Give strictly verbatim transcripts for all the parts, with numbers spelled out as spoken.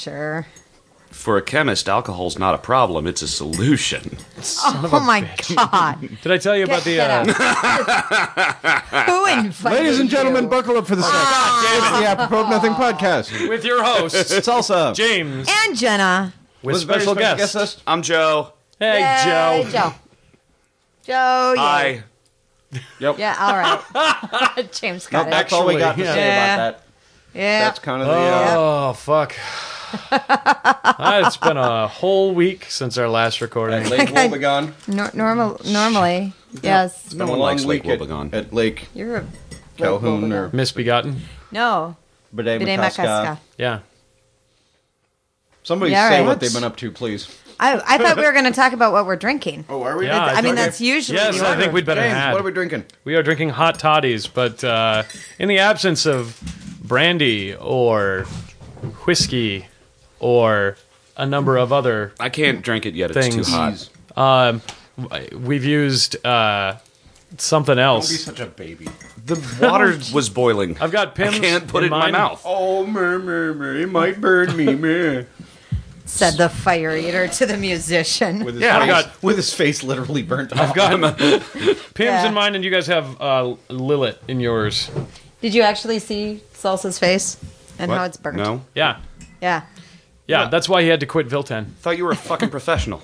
sure. For a chemist, alcohol's not a problem, it's a solution. Oh my god. Did I tell you about the... Get Uh, out. Who invited Ladies and gentlemen, you? buckle up for the sex. It's the Apropos of Nothing podcast. with your hosts, Salsa. James, And Jenna. with Was a very special special guest. list. I'm Joe. Hey, Yay, Joe. Joe. Joe, yeah. Hi. Yep. Yeah, all right. James got Nope, it. that's all we got to Actually, say yeah. about that. Yeah. That's kind of the... Uh, Oh, fuck. Uh, it's been a whole week since our last recording. at Lake Wobegon. Nor- normal, normally, yes. It's No been a one long likes Lake week at, Wobegon. at Lake You're a Calhoun or Misbegotten. no. Bede Bide Makaska. Makaska. Yeah. Somebody Yeah, say right. what they've been up to, please. I, I thought we were going to talk about what we're drinking. Oh, are we? Yeah, I mean, Okay. that's usually Yes, the I order. think we'd better James, have. what are we drinking? We are drinking hot toddies, but uh, in the absence of brandy or whiskey or a number of other I can't drink it yet, it's Things. too hot. um, we've used uh, something Don't be else. such a baby. The water was boiling. I've got Pimm's I can't put in it in my mine. mouth. Oh, meh, meh, meh, it might burn me, meh. Said the fire eater to the musician. With his, Yeah, I face, got- with his face literally burnt off. Pimm's Yeah. in mine, and you guys have uh, Lillet in yours. Did you actually see Salsa's face and What? how it's burnt? No? Yeah. Yeah. Yeah, that's why he had to quit Vilten. Thought you were a fucking professional.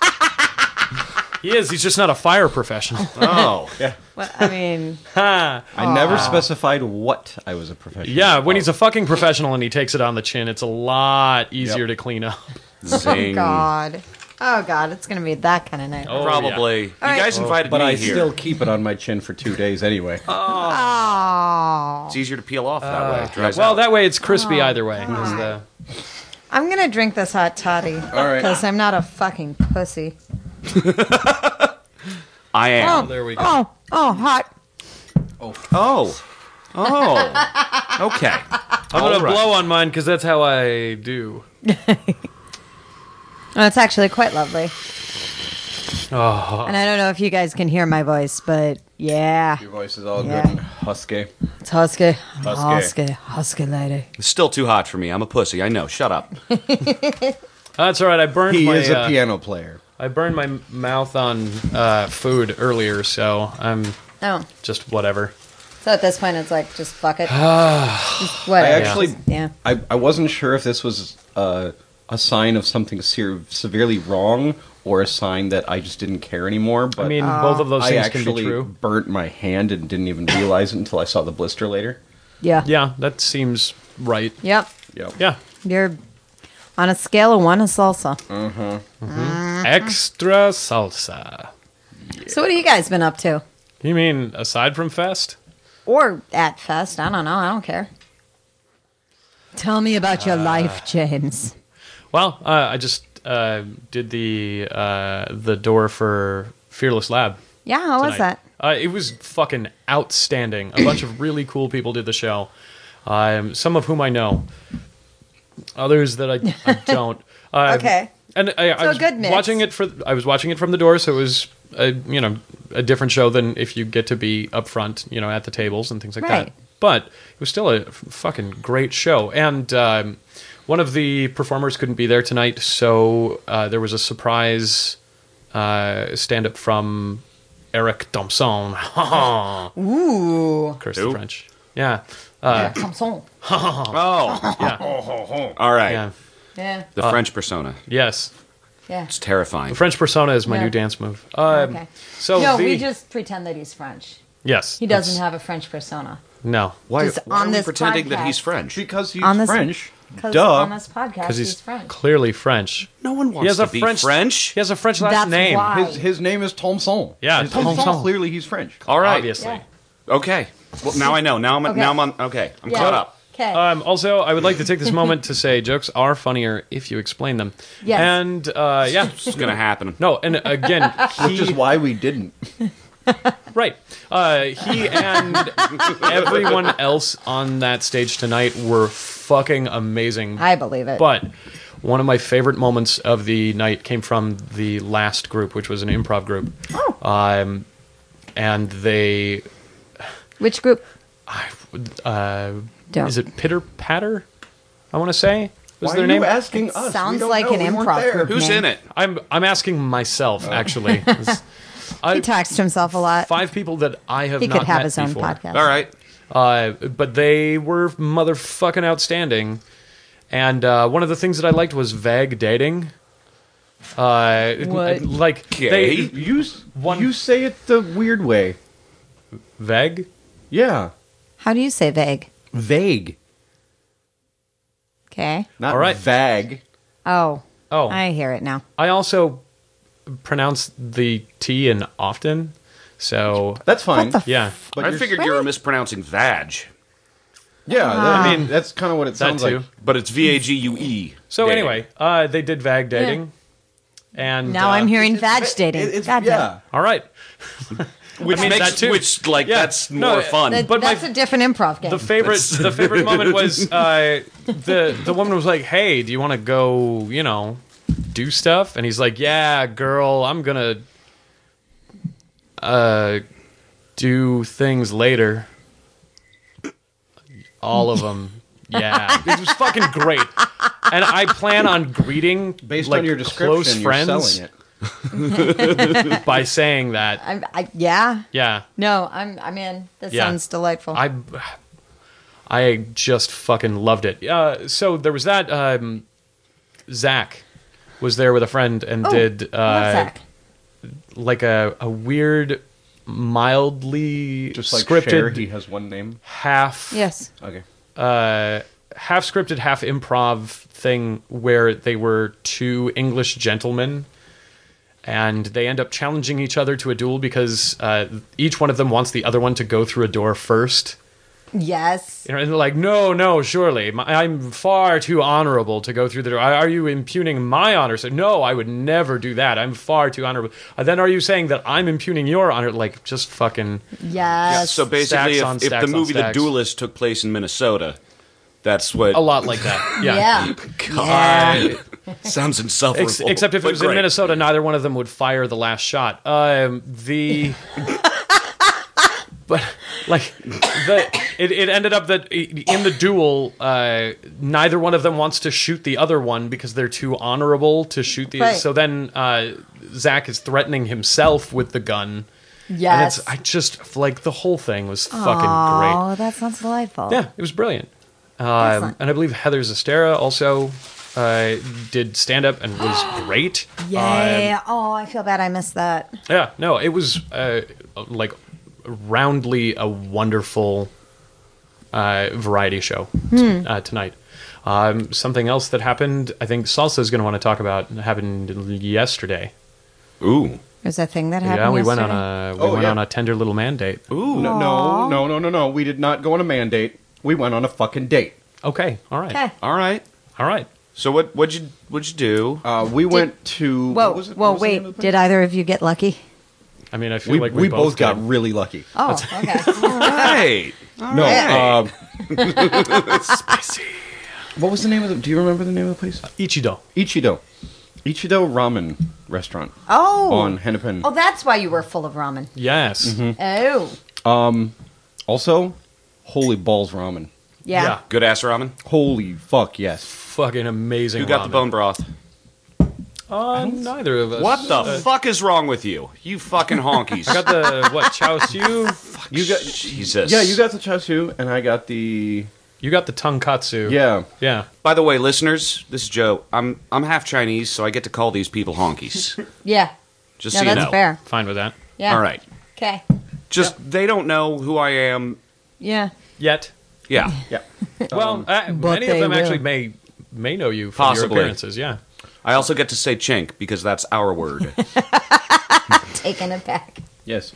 He is. He's just not a fire professional. Oh. Yeah. Well, I mean, Ha. I never specified what I was a professional. Yeah, when he's a fucking professional and he takes it on the chin, it's a lot easier Yep. to clean up. Zing. God. Oh, God. It's going to be that kind of night. Oh, Probably. You right. guys invited But me I here. still keep it on my chin for two days anyway. Oh. It's easier to peel off that way. It dries Well, out. that way it's crispy either way. 'cause the- I'm going to drink this hot toddy. All right. Because I'm not a fucking pussy. I am. there we go. Oh, oh, hot. Oh. Oh. Okay. I'm going All to right. blow on mine because that's how I do. Oh, it's actually quite lovely. Oh. And I don't know if you guys can hear my voice, but yeah. Your voice is all Yeah. good and husky. It's husky. Husky. Husky. Husky lady. It's still too hot for me. I'm a pussy. I know. Shut up. That's all right. I burned He my is a uh, piano player. I burned my m- mouth on uh, food earlier, so I'm Oh. just whatever. So at this point, it's like, just fuck it. Just whatever. I actually, Just- yeah. I, I wasn't sure if this was uh, a sign of something se- severely wrong or a sign that I just didn't care anymore. But I mean, both of those I things can actually be true. burnt my hand and didn't even realize it until I saw the blister later. Yeah. Yeah, that seems right. Yep. Yep. Yeah. You're on a scale of one to salsa. Extra salsa. So what have you guys been up to? You mean aside from Fest? Or at Fest? I don't know. I don't care. Tell me about your life, James. Well, uh, I just uh, did the uh, the door for Fearless Lab. Yeah, how was tonight. that? Uh, it was fucking outstanding. A bunch of really cool people did the show. Um, some of whom I know, others that I, I don't. Uh, Okay. And I, I So was good mix. watching it for. I was watching it from the door, so it was a, you know a different show than if you get to be up front, you know, at the tables and things like Right. that. But it was still a f- fucking great show, and um, one of the performers couldn't be there tonight, so uh, there was a surprise uh, stand-up from Eric Thompson. Ooh. Curse Who? the French. Yeah. Uh, Thompson. Oh. yeah. All right. Yeah. Yeah. The French persona. Yes. Yeah. It's terrifying. The French persona is my Yeah. new dance move. Um, Okay. So No, the, we just pretend that he's French. yes. He doesn't that's- have a French persona. No. Why, Just why on are we this pretending that podcast. he's French? Because he's On this- French. Because Duh. on this podcast, Because he's, he's French. clearly French. No one He wants has to a be French French. He has a French last That's name. why. His, his name is Thompson. Yeah, His Thompson. Thompson. Clearly, he's French. All right. Obviously. Yeah. Okay. Well, now I know. Now I'm Okay. now I'm on. Okay, I'm Yeah. caught up. Okay. Um, also, I would like to take this moment to say jokes are funnier if you explain them. Yes. And uh, yeah, It's gonna happen. no, and again, Which is he, why we didn't. right. Uh, he and everyone else on that stage tonight were fucking amazing. I believe it. But one of my favorite moments of the night came from the last group, which was an improv group. Oh. Um, and they, Which group? uh, Don't. is it Pitter Patter? I want to say. was Why their are name? you asking It us? We sounds don't like know. an We weren't improv there. group. Who's name. in it? I'm I'm asking myself actually. I, He talks to himself a lot. five people that I have He not could have met his own before. podcast. All right. Uh, but they were motherfucking outstanding. And uh, one of the things that I liked was vague dating. Uh, What? Like Okay. they You s- One- you say it the weird way. vague. Yeah, How do you say vague? vague, Okay. not All right. vague. Oh, Oh, I hear it now. I also pronounce the T in often. So That's fine. What the yeah, But I you're- figured you were mispronouncing vag, Yeah, that- Ah. I mean that's kind of what it that sounds too. like. but it's V A G U E. So dating. anyway, uh, they did vague dating, and Now uh, I'm hearing vag It- dating. It's God damn. yeah. all right. which I mean, makes that too. which like Yeah. that's No, more fun. That- But my- that's a different improv game. The favorite, the favorite moment was uh, the the woman was like, "Hey, do you want to go? You know, do stuff?" And he's like, "Yeah, girl, I'm gonna uh do things later. All of them, yeah. It was fucking great. And I plan on greeting Based like on your description, close you're friends selling it. by saying that. I'm, I, yeah. Yeah, No, I'm. I'm in. This Yeah. sounds delightful. I, I just fucking loved it. Uh, so there was that. Um, Zach was there with a friend and Oh, did I love uh, Zach. like a, a weird, mildly Just like scripted Cher, he has one name. half, Yes. Okay. uh, half scripted, half improv thing where they were two English gentlemen. And they end up challenging each other to a duel because uh, each one of them wants the other one to go through a door first. Yes. You know, and they're like, no, no, surely. My, I'm far too honorable to go through the door. Are you impugning my honor? So, no, I would never do that. I'm far too honorable. And then are you saying that I'm impugning your honor? Like, just fucking... Yes. Yeah, so basically, Stacks on if, if stacks the on movie The stacks. Duelist took place in Minnesota, that's what. A lot like that. Yeah. Yeah. God. Sounds insufferable. Ex- except if it but was in great. Minnesota, neither one of them would fire the last shot. Um, the... But like the it, it ended up that in the duel, uh, neither one of them wants to shoot the other one because they're too honorable to shoot the. Right. So then uh, Zach is threatening himself with the gun. And Yes. it's I just like the whole thing was fucking Oh, that sounds delightful. great. Yeah, it was brilliant. Um, Excellent. and I believe Heather Zestera also uh, did stand up and was great. Yay. Um, Oh, I feel bad I missed that. Yeah, no, it was uh, like roundly a wonderful uh, variety show t- uh, tonight. Um, something else that happened, I think Salsa is going to want to talk about, happened yesterday. Ooh. There's a thing that happened Yeah, we went yesterday? on a we Oh, went yeah. on a tender little man date. Ooh. No, no, no, no, no, no. We did not go on a mandate. We went on a fucking date. Okay, all right, Okay. All right. all right. So what? What'd you? What'd you do? Uh, we went to. Whoa, what was it? whoa, What was the name of wait. the Did either of you get lucky? I mean, I feel We, like we, both got did. really lucky. Oh, okay. Right. No, right. um, spicy. what was the name of the? Do you remember the name of the place? Ichido. Ichido, Ichido Ramen Restaurant Oh. on Hennepin. Oh, that's why you were full of ramen. Yes. Oh. Um, also, holy balls ramen. Yeah. Yeah. Good ass ramen. Holy fuck, yes. Fucking amazing. Who got the ramen. bone broth? Uh, neither of us. What the Uh, fuck is wrong with you? You fucking honkies. I got the what? Chao Siu. You got Jesus. yeah, you got the char siu, and I got the You got the tonkatsu. yeah. Yeah. By the way, listeners, this is Joe. I'm I'm half Chinese, so I get to call these people honkies. Yeah. Just No, so you that's know. fair. Fine with that. Yeah. All right. Okay. Just they don't know who I am. Yeah. Yet. Yeah. Yeah. Well, uh, but many of they them will. actually may may know you from Possibly. your appearances. Yeah. I also get to say chink because that's our word. Taking it back. Yes.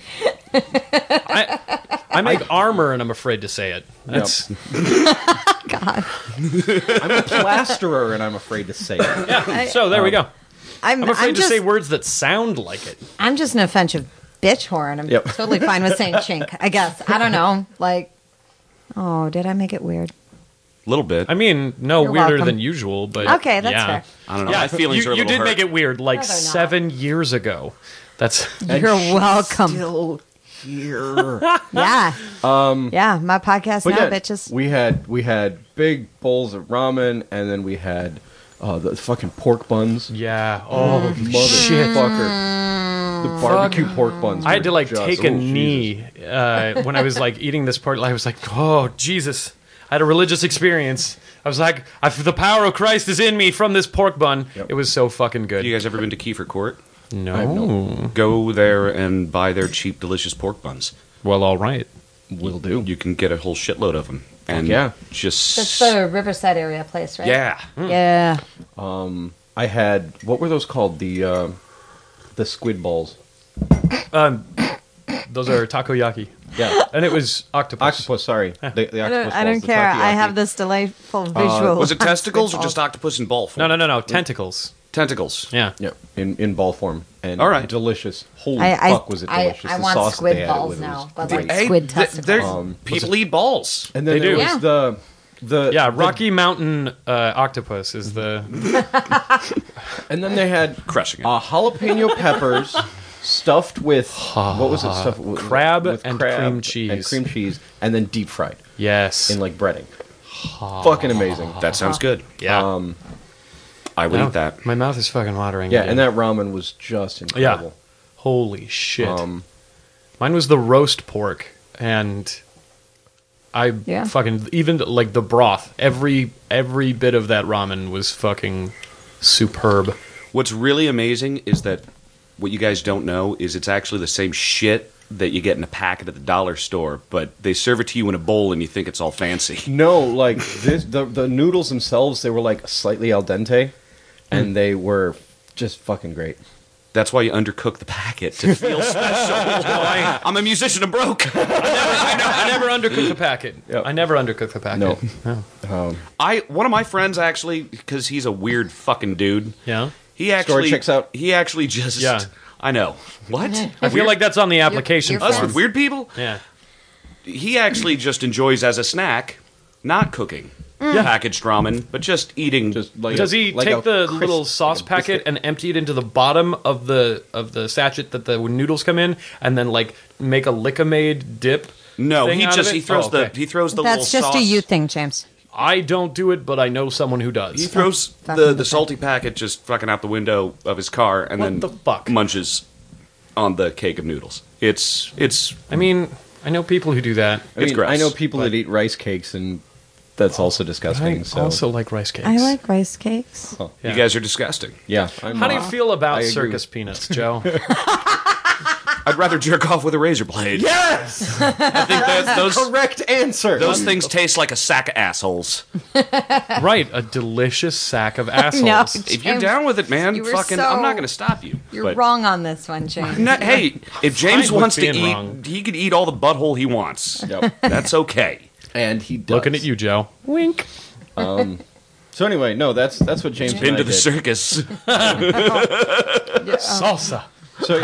I I make armor and I'm afraid to say it. That's God. I'm a plasterer, and I'm afraid to say it. yeah. So there we go. I'm, I'm afraid I'm to just, say words that sound like it. I'm just an offensive bitch whore, and I'm Yep. totally fine with saying chink, I guess. I don't know. Like, oh, did I make it weird? A little bit. I mean, no You're weirder welcome. than usual, but Okay, that's yeah. fair. I don't know. Yeah, My feelings you, are a you little did hurt. make it weird like No, they're not. seven years ago. That's You're welcome. Still here. Yeah. Um. Yeah. My podcast But now, yeah, bitches. we had we had big bowls of ramen, and then we had uh, the fucking pork buns. Yeah. Oh, Motherfucker. The barbecue pork buns. I had were to like just- take a oh, knee uh, when I was like eating this pork. I was like, oh Jesus! I had a religious experience. I was like, I, the power of Christ is in me from this pork bun. Yep. It was so fucking good. You guys ever been to Kiefer Court? no. I have no- Go there and buy their cheap, delicious pork buns. Well, all right. Will do. You can get a whole shitload of them. And yeah. just That's the Riverside area place, right? yeah. Yeah. I had what were those called? The uh, the squid balls. Um, those are takoyaki, Yeah. and it was octopus. Octopus, sorry. The, the I octopus don't, I balls, don't the care. I takoyaki. have this delightful visual. Was it testicles or Squid just balls. octopus in ball form? No, no, no, no. Tentacles. Tentacles. Yeah. Yeah, in, in ball form. And All right. delicious. Holy I, fuck, was it I, delicious. I The want sauce squid they had balls with it now, was but great. like Hey, squid th- testicles. they're- Um, people eat balls. And then They there do. was Yeah. the... the Yeah, the- Rocky Mountain uh, octopus is the. And then they had Crushing it. uh, jalapeno peppers stuffed with... what was it? Stuffed with, Crab with and crab cream cheese. And cream cheese. And then deep fried Yes. in like breading. Fucking amazing. That sounds good. yeah. Um, I would Now, eat that. My mouth is fucking watering. yeah, again. and that ramen was just incredible. Holy shit. Um, Mine was the roast pork, and I Yeah. fucking even like the broth. Every every bit of that ramen was fucking superb. What's really amazing is that what you guys don't know is it's actually the same shit that you get in a packet at the dollar store, but they serve it to you in a bowl and you think it's all fancy. No, like this, the the noodles themselves, they were like slightly al dente, and they were just fucking great. That's why you undercook the packet to feel special. I'm a musician, I'm broke. I, know, I never undercooked the packet. Yep. I never undercooked the packet. No. I one of my friends actually, because he's a weird fucking dude. Yeah. He actually checks out. He actually just. Yeah. I know. What? I feel like that's on the application you're Us form. with weird people. Yeah. He actually just enjoys as a snack, not cooking. Packaged ramen, but just eating. Just like Does a- he like take a the crisp- little sauce like a packet biscuit. and empty it into the bottom of the of the sachet that the noodles come in, and then like make a lick-a-made dip? no, thing he out of just it? he throws Oh, okay. the he throws the That's little just sauce. a you thing, James. I don't do it, but I know someone who does. He throws Fucking the, the different. salty packet just fucking out the window of his car and What then the fuck? munches on the cake of noodles. It's it's I mean, I know people who do that. I It's mean, gross, I know people but- that eat rice cakes, and that's also disgusting. I so also like rice cakes. I like rice cakes. Yeah. you guys are disgusting. yeah. I'm, How do you uh, feel I about agree circus with- peanuts, Joe? I'd rather jerk off with a razor blade. Yes, I think that those correct answer. those things taste like a sack of assholes. Right, a delicious sack of assholes. No. If you're James, down with it, man, you were fucking, so- I'm not going to stop you. You're but- wrong on this one, James. No, hey, if James Fine with wants to being eat, wrong. he could eat all the butthole he wants. Yep. That's okay. And he does. Looking at you, Joe. Wink. So anyway, no, that's that's what James and Been I to the did. circus. Salsa. So,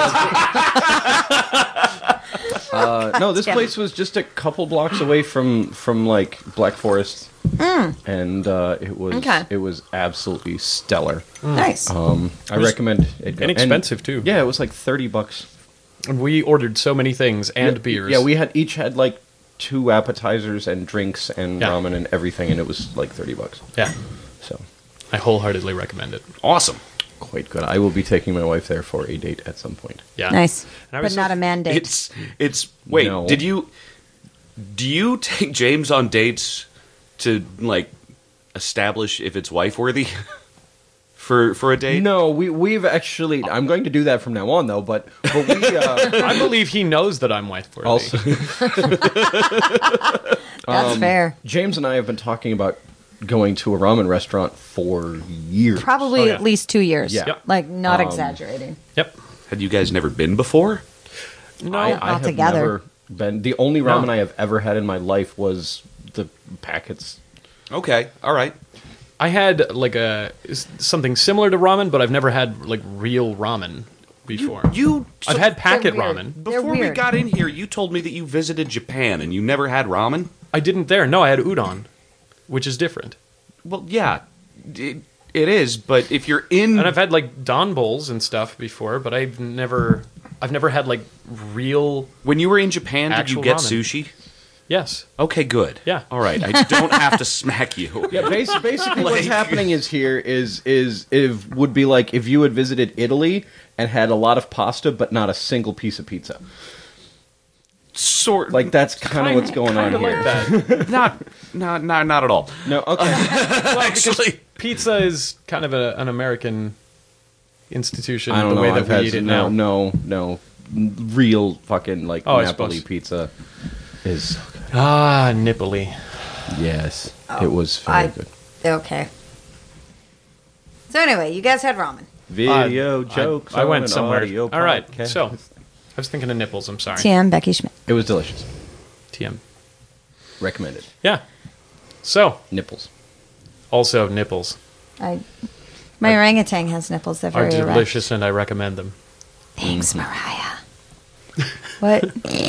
uh, no, this place was just a couple blocks away from from like Black Forest, and uh, it was Okay. it was absolutely stellar. Nice. Um, I recommend it. Go- Inexpensive, and- too. Yeah, it was like thirty bucks. And we ordered so many things and yeah, beers. Yeah, we had each had like two appetizers and drinks and Yeah. ramen and everything, and it was like thirty bucks. Yeah. So I wholeheartedly recommend it. Awesome. quite good. I will be taking my wife there for a date at some point. Yeah. Nice. And I But was not so- a mandate. It's it's wait. No. Did you do you take James on dates to like establish if it's wife worthy for for a date? No, we we've actually. I'm going to do that from now on, though. But but we uh, I believe he knows that I'm wife worthy. also That's fair. James and I have been talking about going to a ramen restaurant for years. Probably Oh, yeah. at least two years. Yeah. Yep. Like, not Um, exaggerating. Yep. Had you guys never been before? No. I, I not have together. never been. The only ramen No. I have ever had in my life was the packets. Okay, all right. I had like a s- something similar to ramen, but I've never had like real ramen before. You. I've had packet They're weird. ramen. They're Before we weird. got in here, you told me that you visited Japan and you never had ramen. I didn't there. No, I had udon, which is different. Well, yeah, it, it is. But if you're in, And I've had like don bowls and stuff before, but I've never I've never had like real. When you were in Japan, did you Actual get ramen. sushi? Yes. Okay, good. Yeah. All right. I don't have to smack you. Yeah, bas- basically what's Like- happening is here is is if would be like if you had visited Italy and had a lot of pasta but not a single piece of pizza. Sort Like that's kind of what's going on Kinda here. like that. not, not, not, not at all. No, okay. Actually, Pizza is kind of a, an American institution. I don't the know. way that I've we had eat it no, now. no, no, real fucking like Oh, I Napoli suppose. pizza is Ah, nipply. yes, it was very I- good. Okay. So anyway, you guys had ramen. Video Uh, jokes. I, I on went an somewhere. audio All right. podcast. So, I was thinking of nipples. I'm sorry. T M Becky Schmidt. it was delicious. T M. Recommended. Yeah. So, Nipples. also nipples I, my orangutan has nipples. They're are very erect. delicious, and I recommend them. Thanks, Mariah. What?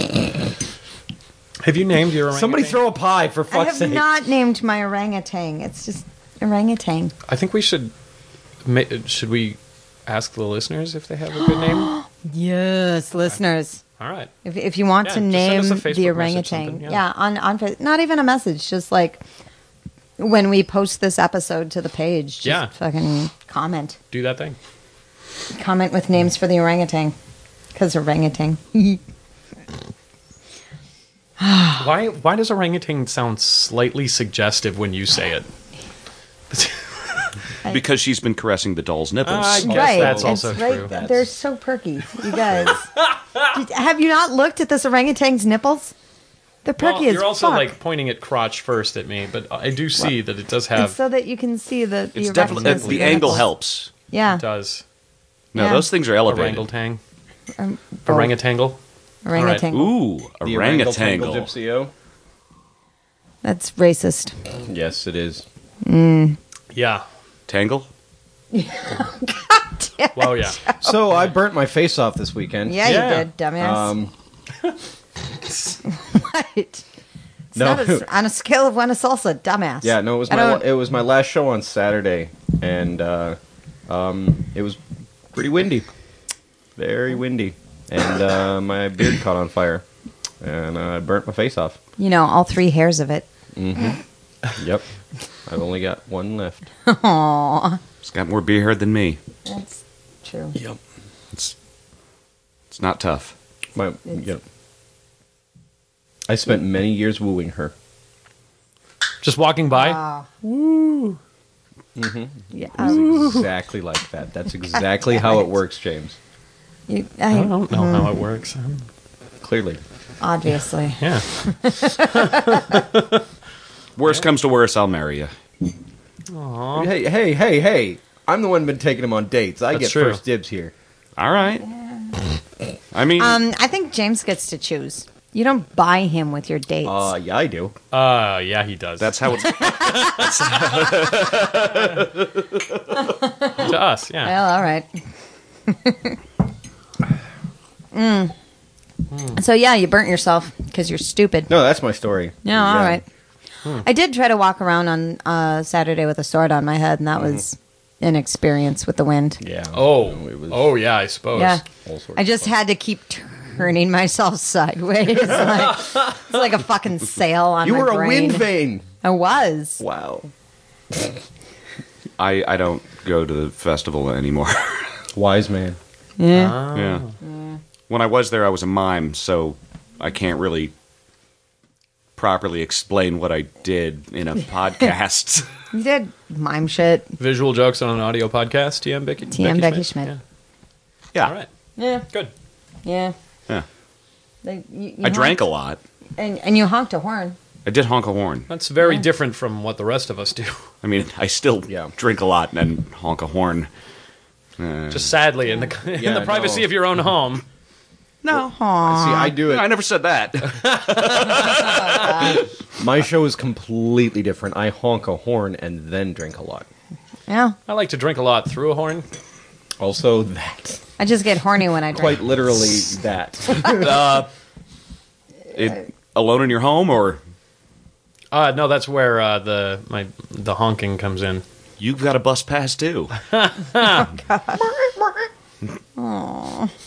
Have you named your orangutan? Somebody throw a pie for I fuck's have sake. not named my orangutan. It's just orangutan. I think we should. ma- Should we ask the listeners if they have a good name? Yes, listeners. All right. If, if you want Yeah, to just send name us a the Facebook message, orangutan, something, yeah. yeah. on on Fa- not even a message, just like when we post this episode to the page, just Yeah. fucking comment, Do that thing. comment with names for the orangutan, because orangutan. Why? Why does orangutan sound slightly suggestive when you say it? because she's been caressing the doll's nipples. I guess Right, that's it's also right. true. They're so perky, you guys. Did- have you not looked at this orangutan's nipples? They're perky Well, as you're also fuck. like pointing at crotch first at me, but I do see that it does It's have. so that you can see the. the it's definitely erectness of the the angle nipples. helps. Yeah, does No, Yeah. those things are elevated. orangutan? Um, Orangutangle. orangutan. Ooh, The orangutangle. orangutangle gypsy-o? That's racist. Yes, it is. Yeah. Tangle. Well, yeah. So I burnt my face off this weekend. Yeah, Yeah. you did, dumbass. Um, what? It's No. not a, on a scale of one to salsa, dumbass. yeah, no, it was I my don't- it was my last show on Saturday, and uh, um, it was pretty windy, very windy, and uh, my beard caught on fire, and uh, I burnt my face off. You know, all three hairs of it. Yep, I've only got one left. Aww. It's got more beer hair than me. That's true. Yep. It's it's not tough. My, yep. I spent many years wooing her. Just walking by. Wow. Woo. Yeah. It's um, exactly like that. That's exactly how it works, James. you, I I, don't know how it works. Clearly. obviously. Yeah. Worst comes to worst, I'll marry you. Hey, hey, hey, hey! I'm the one been taking him on dates. I That's get true. first dibs here. All right. I mean, Um, I think James gets to choose. You don't buy him with your dates. Uh, yeah, I do. Uh, yeah, he does. that's how it's. to us. Yeah. Well, all right. mm. So yeah, you burnt yourself because you're stupid. No, that's my story. Yeah, all right. I did try to walk around on uh, Saturday with a sword on my head, and that was an experience with the wind. Yeah. Oh. it was Oh, yeah. I suppose. Yeah, all sorts I of just fun. had to keep turning myself sideways. like, it's like a fucking sail on You my were a brain. wind vane. I was. Wow. I I don't go to the festival anymore. Wise man. Yeah. yeah. When I was there, I was a mime, so I can't really properly explain what I did in a podcast. You did mime shit. Visual jokes on an audio podcast. T M Becky. T M Becky Schmidt. Yeah. Yeah. All right. Yeah. Good. Yeah. Yeah. They, you, you I drank a honked- lot. and and you honked a horn. I did honk a horn. That's very Yeah. different from what the rest of us do. I mean, I still Yeah. drink a lot and honk a horn. Uh, Just sadly, in the in Yeah, the privacy no. of your own home. no. See, I do it. I never said that. My show is completely different. I honk a horn and then drink a lot. Yeah. I like to drink a lot through a horn. Also, that. I just get horny when I drink. Quite literally, that. It, alone in your home, or Uh, no, that's where uh, the my the honking comes in. you've got a bus pass too.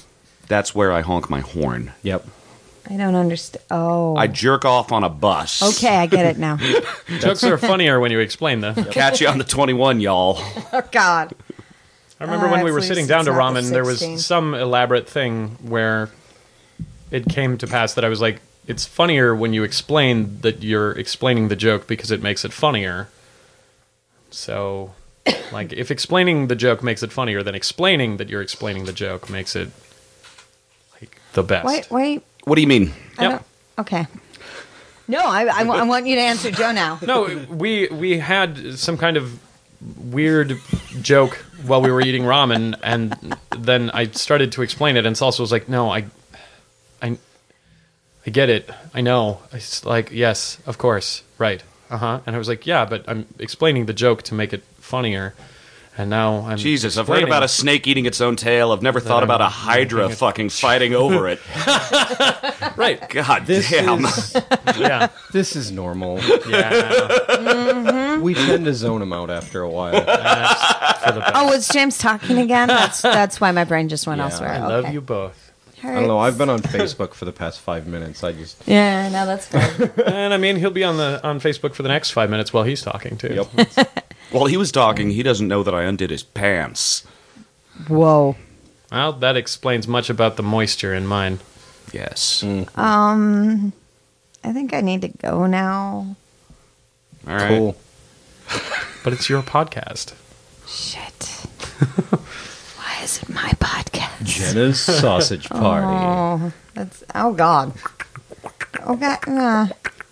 That's where I honk my horn. Yep. I don't understand. Oh. I jerk off on a bus. Okay, I get it now. Jokes are funnier when you explain them. Catch you on the twenty-one, y'all. Oh, God. I remember Uh, when we at were least sitting it's down to not the ramen, there was sixteen. some elaborate thing where it came to pass that I was like, it's funnier when you explain that you're explaining the joke because it makes it funnier. So, like, if explaining the joke makes it funnier, then explaining that you're explaining the joke makes it, like, the best. Wait, wait. What do you mean? I Yep. don't, okay. No, I, I, wa- I want you to answer Joe now. No, we we had some kind of weird joke while we were eating ramen, and then I started to explain it, and Salsa was like, "No, I, I, I get it. I know." It's like, "Yes, of course, right, uh huh." And I was like, "Yeah, but I'm explaining the joke to make it funnier." And now I'm Jesus, I've heard explaining- about a snake eating its own tail. I've never thought I'm about a hydra making it- fucking fighting over it. right. God This damn. is Yeah, this is normal. yeah. We tend to zone them out after a while. That's for the best. Oh, was James talking again? That's that's why my brain just went Yeah, elsewhere. I okay. love you both. I don't know. I've been on Facebook for the past five minutes. I just Yeah, no, that's good. And I mean, he'll be on the on Facebook for the next five minutes while he's talking too. yep. While he was talking, he doesn't know that I undid his pants. Whoa. Well, that explains much about the moisture in mine. Yes. Um, I think I need to go now. All right. Cool. But it's your podcast. Shit. Why is it my podcast? Jenna's sausage party. Oh, that's oh god. Oh god. Uh,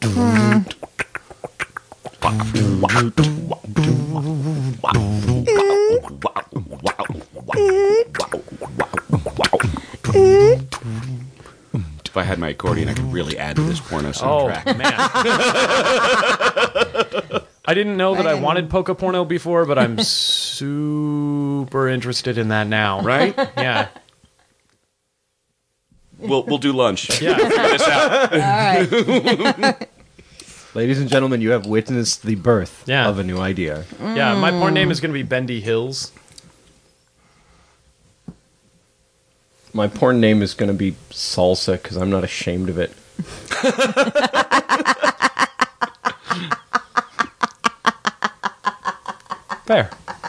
If I had my accordion, I could really add to this porno Oh, soundtrack. man. I didn't know that I Man. wanted Poca Porno before, but I'm super interested in that now. Right? Yeah. We'll we'll do lunch. Yeah. Figure this out. all right. Ladies and gentlemen, you have witnessed the birth Yeah. of a new idea. Yeah. My porn name is going to be Bendy Hills. My porn name is going to be Salsa because I'm not ashamed of it. Fair.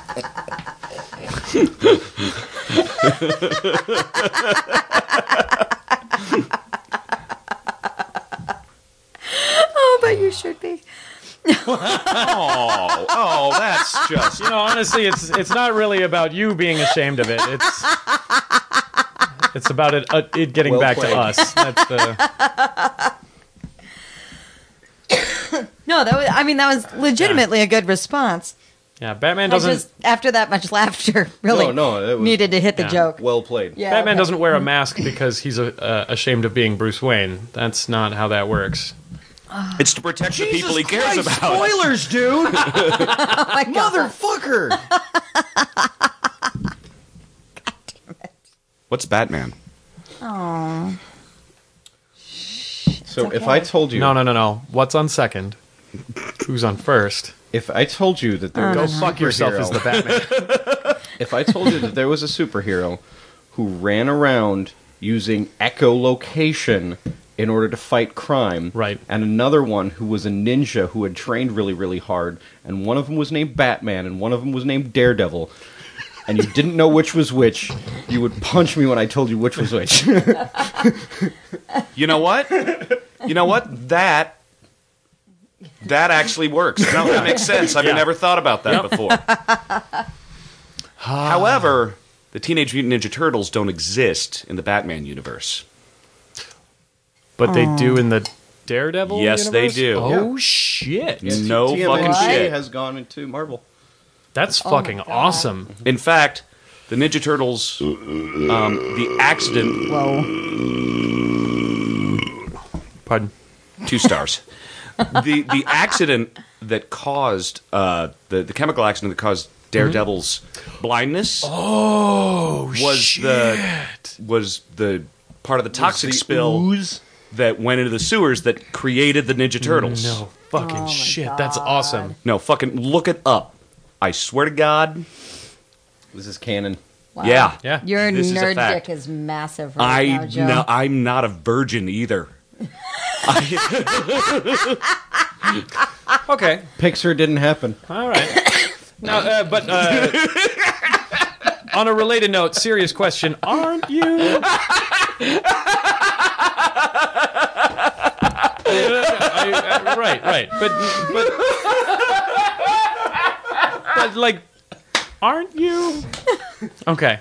Oh, but you should be. Oh, oh, that's just. You know, honestly, it's it's not really about you being ashamed of it. It's it's about it uh, it getting Well back played. to us. That's the No, that was. I mean, that was legitimately a good response. yeah. Batman I doesn't. just after that much laughter, really No, no, it was needed to hit the yeah. joke. well played. Yeah, Batman okay. doesn't wear a mask because he's uh, uh, ashamed of being Bruce Wayne. That's not how that works. It's to protect the people he cares about. Spoilers, dude! Oh my God. Motherfucker! What's Batman? Oh, So if okay. I told you, No, no, no, no. What's on second? Who's on first? if I told you that there was Go a fuck yourself superhero- as the Batman. if I told you that there was a superhero who ran around using echolocation in order to fight crime, Right. and another one who was a ninja who had trained really, really hard, and one of them was named Batman, and one of them was named Daredevil, and you didn't know which was which, you would punch me when I told you which was which. You know what? You know what? That that actually works. No, that makes sense. I've Yeah. never thought about that before. However, the Teenage Mutant Ninja Turtles don't exist in the Batman universe. But they do in the Daredevil Yes, they universe? do. Oh, shit. No T M N T fucking What? shit. has gone into Marvel. That's Oh my fucking God. awesome. In fact, the Ninja Turtles, um, the accident, whoa. Pardon. two stars. the the accident that caused uh, the the chemical accident that caused Daredevil's blindness Oh, was shit. the was the part of the toxic The spill ooze? that went into the sewers that created the Ninja Turtles. No fucking Oh my shit. That's God. awesome. No, fucking look it up. I swear to God. This is canon. Wow. Yeah. Yeah. Your This is a nerd fact. dick is massive right I now, Joe. no, I'm not a virgin either. Okay. Pixar didn't happen. All right. Now, uh, but uh, on a related note, serious question: aren't you? Uh, I- I- right, right, but but but like, aren't you? Okay.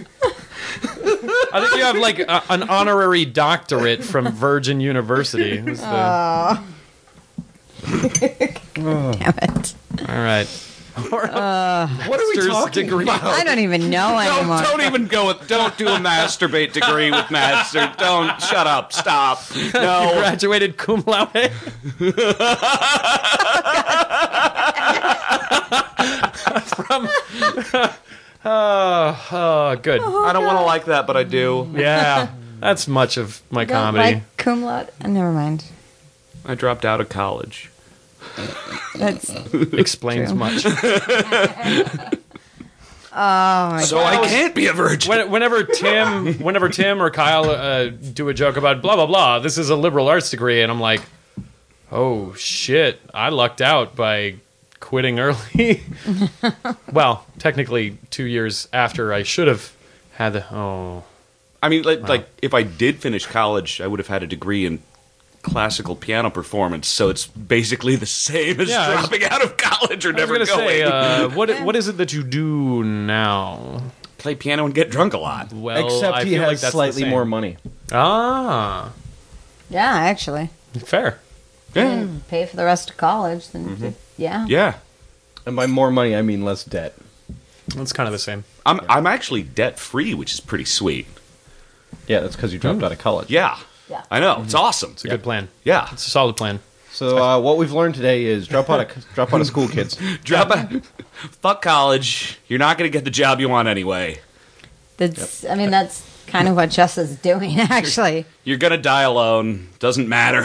I think you have like a, an honorary doctorate from Virgin University. It was the- Damn it. All right. What are we Master's talking degree. about? I don't even know anymore. Don't, don't even go with. Don't do a masturbate degree with master. Don't. Shut up. Stop. No. Graduated cum laude. From. Oh, oh, good. I don't want to like that, but I do. Yeah, that's much of my Don't comedy. like cum laude? Uh, Never mind. I dropped out of college. That's Explains True. much. oh my So god. I can't be a virgin. When, whenever Tim, whenever Tim or Kyle uh, do a joke about blah blah blah, this is a liberal arts degree, and I'm like, oh shit, I lucked out by quitting early. Well, technically two years after I should have had the. Oh, I mean, like, like if I did finish college, I would have had a degree in classical piano performance. So it's basically the same as Yeah, I was- dropping out of college or I was never gonna going. say, uh, what what is it that you do now? Play piano and get drunk a lot. Well, Except I he feel has like that's the slightly same. more money. Ah, Yeah, actually. fair. Yeah. Pay for the rest of college, then yeah. Yeah. And by more money, I mean less debt. That's kind of the same. I'm I'm actually debt free, which is pretty sweet. Yeah, that's because you dropped out of college. Yeah. Yeah. I know. It's awesome. It's a good plan. Yeah. It's a solid plan. So uh, what we've learned today is drop out of drop out of school, kids. Drop out. Fuck college. You're not going to get the job you want anyway. That's. I mean, that's kind of what Jess is doing, actually. You're going to die alone. Doesn't matter.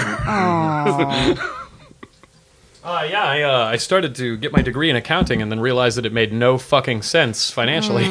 Uh, yeah, I, uh, I started to get my degree in accounting and then realized that it made no fucking sense financially.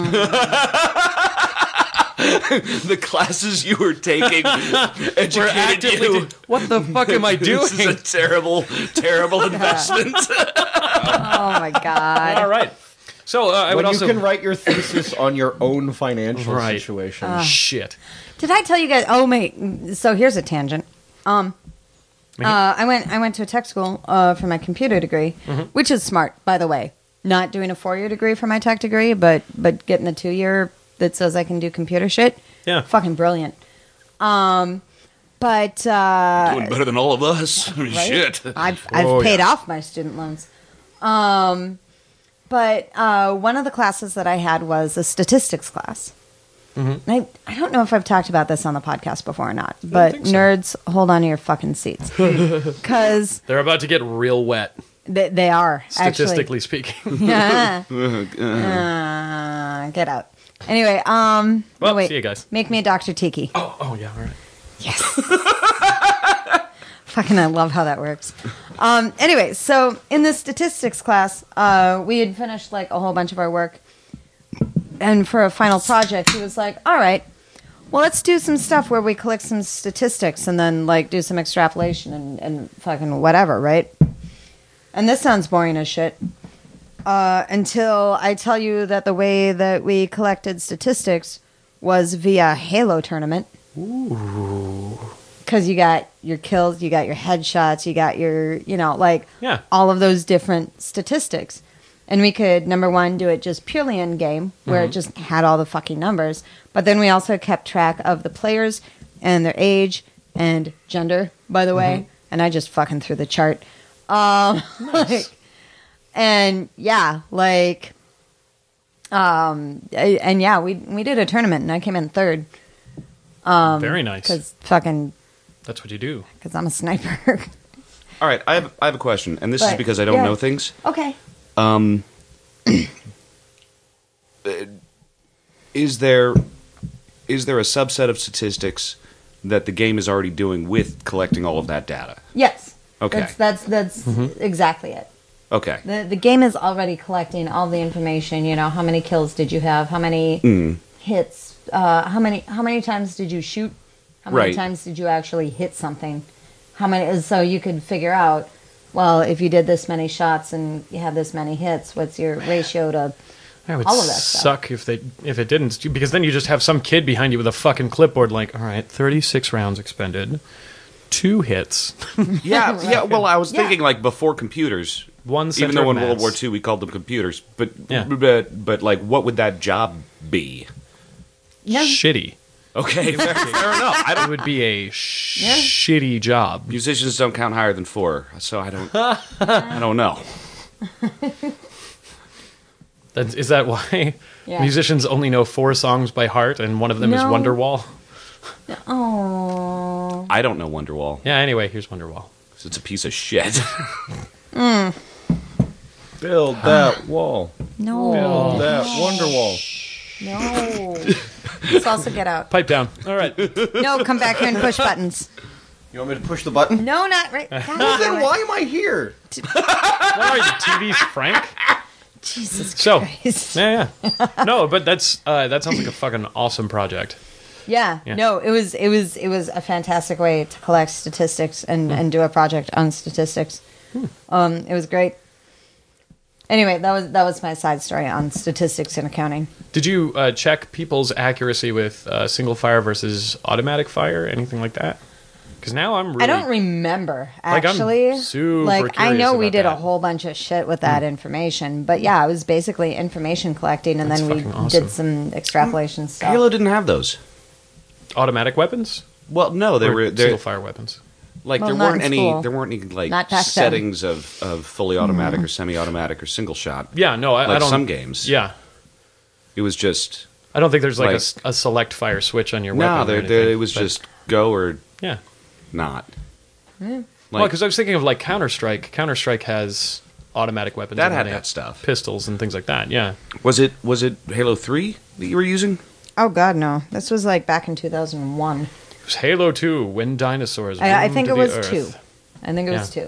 The classes you were taking educated actively you. did- what the fuck am I doing? This is a terrible, terrible investment. Oh my god. All right. So uh, I When would you also can write your thesis on your own financial Right. situation. shit. Did I tell you guys? Oh, mate. So here's a tangent. Um, uh, I went. I went to a tech school uh, for my computer degree, which is smart, by the way. Not doing a four year degree for my tech degree, but but getting a two year that says I can do computer shit. Yeah. Fucking brilliant. Um, but uh, Doing better than all of us. I mean, right? Shit. I've I've Oh, paid yeah. off my student loans. Um, but uh, one of the classes that I had was a statistics class. Mm-hmm. And I, I don't know if I've talked about this on the podcast before or not, but think so. nerds, hold on to your fucking seats. Because They're about to get real wet, they, they are, statistically speaking. actually. Uh, get out. Anyway, um, Well, no, wait. see you guys. Make me a Doctor Tiki. oh, oh, yeah, all right. Yes. Fucking, I love how that works. Um, anyway, so in the statistics class, uh, we had finished like a whole bunch of our work. And for a final project, he was like, all right, well, let's do some stuff where we collect some statistics and then like do some extrapolation and, and fucking whatever, right? And this sounds boring as shit. Uh, until I tell you that the way that we collected statistics was via Halo tournament. Because you got your kills, you got your headshots, you got your, you know, like Yeah. all of those different statistics. And we could, number one, do it just purely in game, where it just had all the fucking numbers. But then we also kept track of the players and their age and gender, by the way. And I just fucking threw the chart. Um, like, and yeah, like, um, I- and yeah, we we did a tournament, and I came in third. Um, Very nice. Because fucking, That's what you do. because I'm a sniper. All right, I have I have a question, and this is But, because I don't yeah. know things. Okay. Um, is there is there a subset of statistics that the game is already doing with collecting all of that data? Yes. Okay. That's that's, that's exactly it. Okay. The the game is already collecting all the information. You know, how many kills did you have? How many Mm. hits? Uh, how many how many times did you shoot? How many Right. times did you actually hit something? How many? So you could figure out. Well, if you did this many shots and you had this many hits, what's your ratio to That would all of that stuff? suck if they if it didn't, because then you just have some kid behind you with a fucking clipboard, like, all right, thirty-six rounds expended, two hits, Yeah, yeah. Well, I was Yeah. thinking like before computers. one center Even though of in World mass. War Two we called them computers, but Yeah. but but like, what would that job be? No. Shitty. Okay, fair, fair enough. I It don't. would be a sh- Yeah. shitty job. Musicians don't count higher than four, so I don't. I don't know. That's, is that why Yeah. musicians only know four songs by heart, and one of them is No. Wonderwall? Oh. I don't know Wonderwall. Yeah. Anyway, here's Wonderwall. It's a piece of shit. Build that wall. No. Build that wonder wall. No. Let's also get out. Pipe down. All right. No, come back here and push buttons. You want me to push the button? No, not right. God Well, then damn it. why am I here? What are you, T V's Frank? Jesus So, Christ. yeah, yeah. No, but that's uh, that sounds like a fucking awesome project. Yeah, Yeah. no, it was it was it was a fantastic way to collect statistics and, and do a project on statistics. Um, it was great. Anyway, that was that was my side story on statistics and accounting. Did you uh, check people's accuracy with uh, single fire versus automatic fire, anything like that? Because now I'm really I don't remember Like, I'm actually. super Like I curious know we about did a that. whole bunch of shit with that information, but yeah, it was basically information collecting, and That's then we fucking awesome. did some extrapolation stuff. Halo didn't have those. automatic weapons. Well, no, they Or were they single fire weapons. like Well, there not weren't in any school. there weren't any like Not back then. settings of, of fully automatic or semi-automatic or single shot. Yeah, no, I, Like I don't. some games. Yeah, It was just I don't think there's like, a Like- s- a, select fire switch on your no, weapon. or there, anything, there, it was but- just go or yeah. not. Hmm. Well, Like because I was thinking of like Counter Strike. Counter Strike has automatic weapons. that and had they that have stuff. pistols and things like that. Yeah. Was it was it Halo three that you were using? Oh God, no! This was like back in two thousand one. It was Halo two, when dinosaurs. I, I roamed think the it was earth. two. I think it was Yeah. two.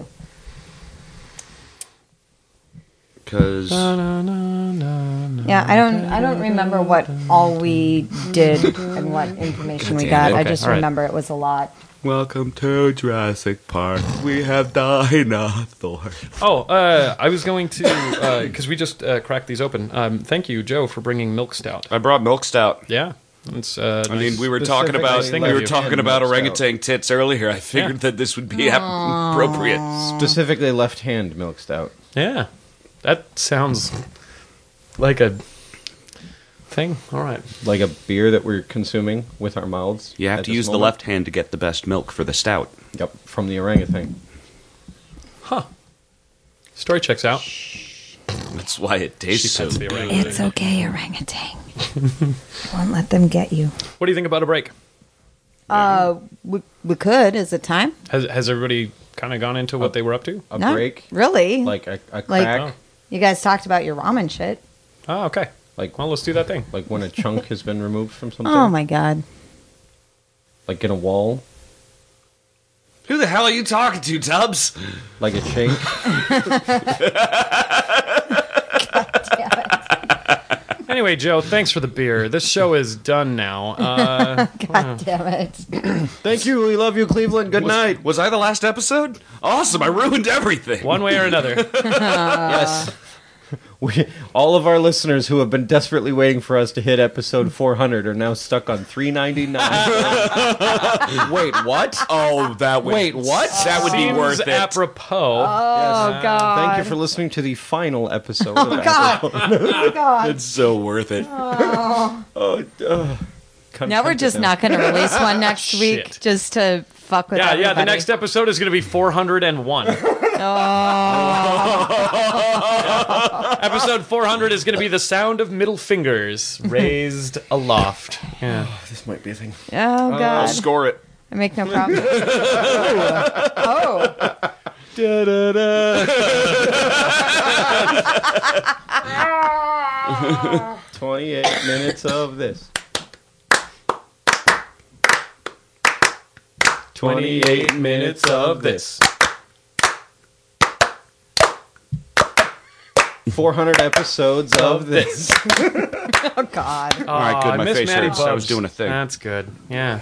Because Yeah, I don't. I don't remember what all we did and what information we got. I Okay, just all right. remember it was a lot. welcome to Jurassic Park. We have dinosaurs. Oh, uh, I was going to because we just uh, cracked these open. Um, thank you, Joe, for bringing milk stout. I brought milk stout. Yeah, it's. Uh, I mean, nice. we were talking about Specifically we were left talking hand about milk orangutan tits earlier. I figured Yeah. that this would be ap- appropriate. Specifically left hand milk stout. Yeah, that sounds like a thing. All right. Like a beer that we're consuming with our mouths. You have at to this use the moment. left hand to get the best milk for the stout. Yep, from the orangutan. Huh. Story checks out. That's why it tastes She so pets the good. orangutan. It's okay, orangutan. Won't let them get you. What do you think about a break? Uh, we, we could. Is it time? Has has everybody kind of gone into what they were up to? A No, break, really? like a, a Like- crack, Oh. You guys talked about your ramen shit. Oh, okay. like Well, let's do that thing. like when a chunk has been removed from something. Oh my God. Like in a wall, Who the hell are you talking to, Tubbs? like a chink. Anyway, Joe, thanks for the beer. This show is done now. Uh, God damn it. Thank you. We love you, Cleveland. Good Was, night. was I the last episode? Awesome! I ruined everything. one way or another. Yes. We, all of our listeners who have been desperately waiting for us to hit episode four hundred are now stuck on three ninety-nine. Wait, what? Oh, that would Wait, what? That would be Seems worth it. apropos. Oh God. Thank you for listening to the final episode. of God. Oh God. It's so worth it. Oh, uh, Now we're just not going to release one next week Shit. just to fuck with yeah, everybody. yeah. The next episode is going to be four hundred one. Episode four hundred is going to be the sound of middle fingers raised aloft. Yeah. This might be a thing. Oh I'll God. score it. I make no problem. Oh. twenty-eight minutes of this. twenty-eight minutes of this. four hundred episodes of this. Oh God. All right, good. Aw, My Miss face Maddie hurts. I was Bubs. doing a thing. That's good. Yeah.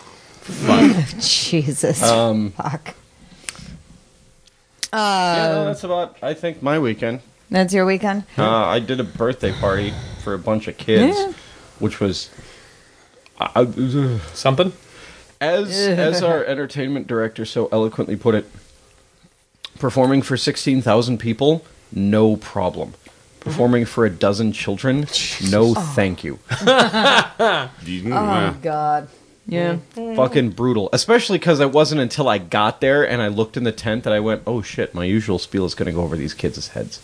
Jesus. Um, Fuck. yeah, no, that's about, I think, my weekend. That's your weekend? Uh, I did a birthday party for a bunch of kids, Yeah. which was... I, I- Something? as as our entertainment director so eloquently put it, performing for sixteen thousand people, no problem. Performing for a dozen children, no thank you. You- uh, Oh God. Yeah. Fucking brutal. Especially because it wasn't until I got there and I looked in the tent that I went, oh shit, my usual spiel is going to go over these kids' heads.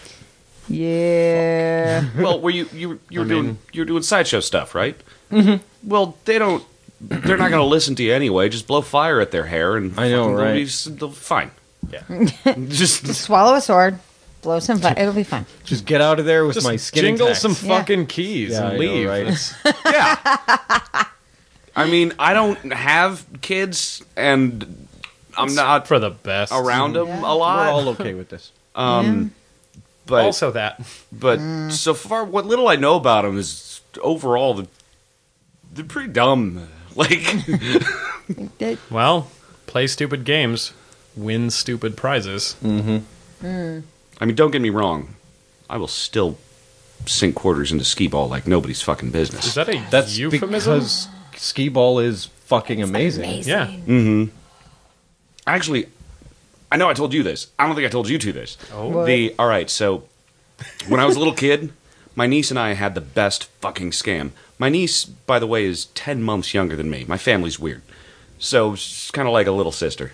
Yeah. well, were you you you were I doing mean- you were doing sideshow stuff, right? Mm-hmm. Well, they don't. They're not going to listen to you anyway. Just blow fire at their hair, and I know, fucking they'll right? be s- they'll- fine. Yeah. Just Swallow a sword. Blow some fire. It'll be fine. Just get out of there with Just my skin jingle intact. some Yeah. fucking keys Yeah, I and know, leave. right? It's- yeah. I mean, I don't have kids, and I'm not for the best. around them Yeah. a We're lot. all okay with this. Um, but Also that. but so far, what little I know about them is overall the, they're pretty dumb. Like, It- Well, play stupid games, win stupid prizes. I mean, don't get me wrong, I will still sink quarters into skee ball like nobody's fucking business. Is that a That's euphemism? because skee ball is fucking amazing. Yeah. Actually, I know I told you this. I don't think I told you two this. Oh. What? The all right. So when I was a little kid, my niece and I had the best fucking scam. My niece, by the way, is ten months younger than me. My family's weird, so she's kind of like a little sister.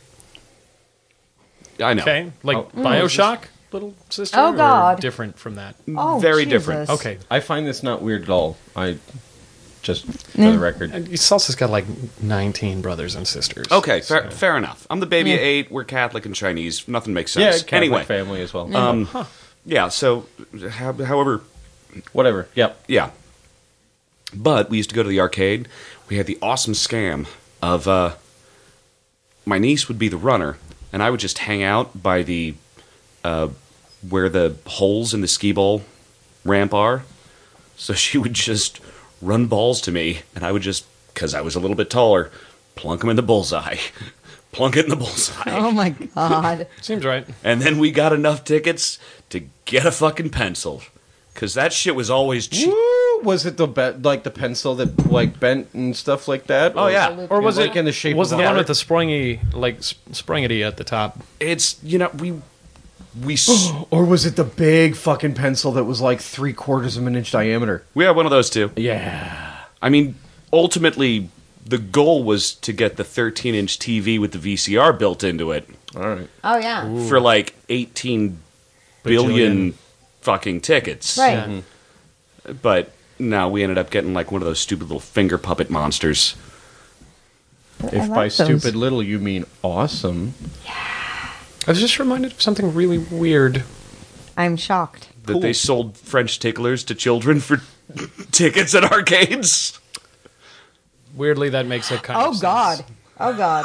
I know. Okay. Like Oh. Bioshock, little sister? Oh, or God. different from that. Oh, Very Jesus. different. Okay. I find this not weird at all. I just for the record. And Salsa's got like nineteen brothers and sisters. Okay, fair, so- fair enough. I'm the baby Yeah. of eight. We're Catholic and Chinese. Nothing makes Yeah, sense. Catholic anyway, family as well. um, yeah. So, how, however, Whatever. Yep. yeah. But we used to go to the arcade. We had the awesome scam of uh, my niece would be the runner, and I would just hang out by the uh, where the holes in the skee ball ramp are. So she would just run balls to me, and I would just, because I was a little bit taller, plunk them in the bullseye. Plunk it in the bullseye. Oh my God. Seems right. And then we got enough tickets to get a fucking pencil. Because that shit was always cheap. Woo! Was it the be- like the pencil that like bent and stuff like that? Oh, yeah. Or was like it in the shape Was of it the a one heart? with the springy, like sp- springity at the top? It's, you know, we. We, s- Or was it the big fucking pencil that was like three quarters of an inch diameter? we had one of those too. Yeah. I mean, ultimately, the goal was to get the thirteen inch T V with the V C R built into it All right. Oh yeah. for like eighteen billion Bajillion. fucking tickets. Right. Yeah. But no, we ended up getting like one of those stupid little finger puppet monsters. I If like by those. stupid little you mean awesome. I was just reminded of something really weird. I'm shocked. That Cool. they sold French ticklers to children for tickets at arcades. Weirdly, that makes a kind of Oh sense. God. Oh God.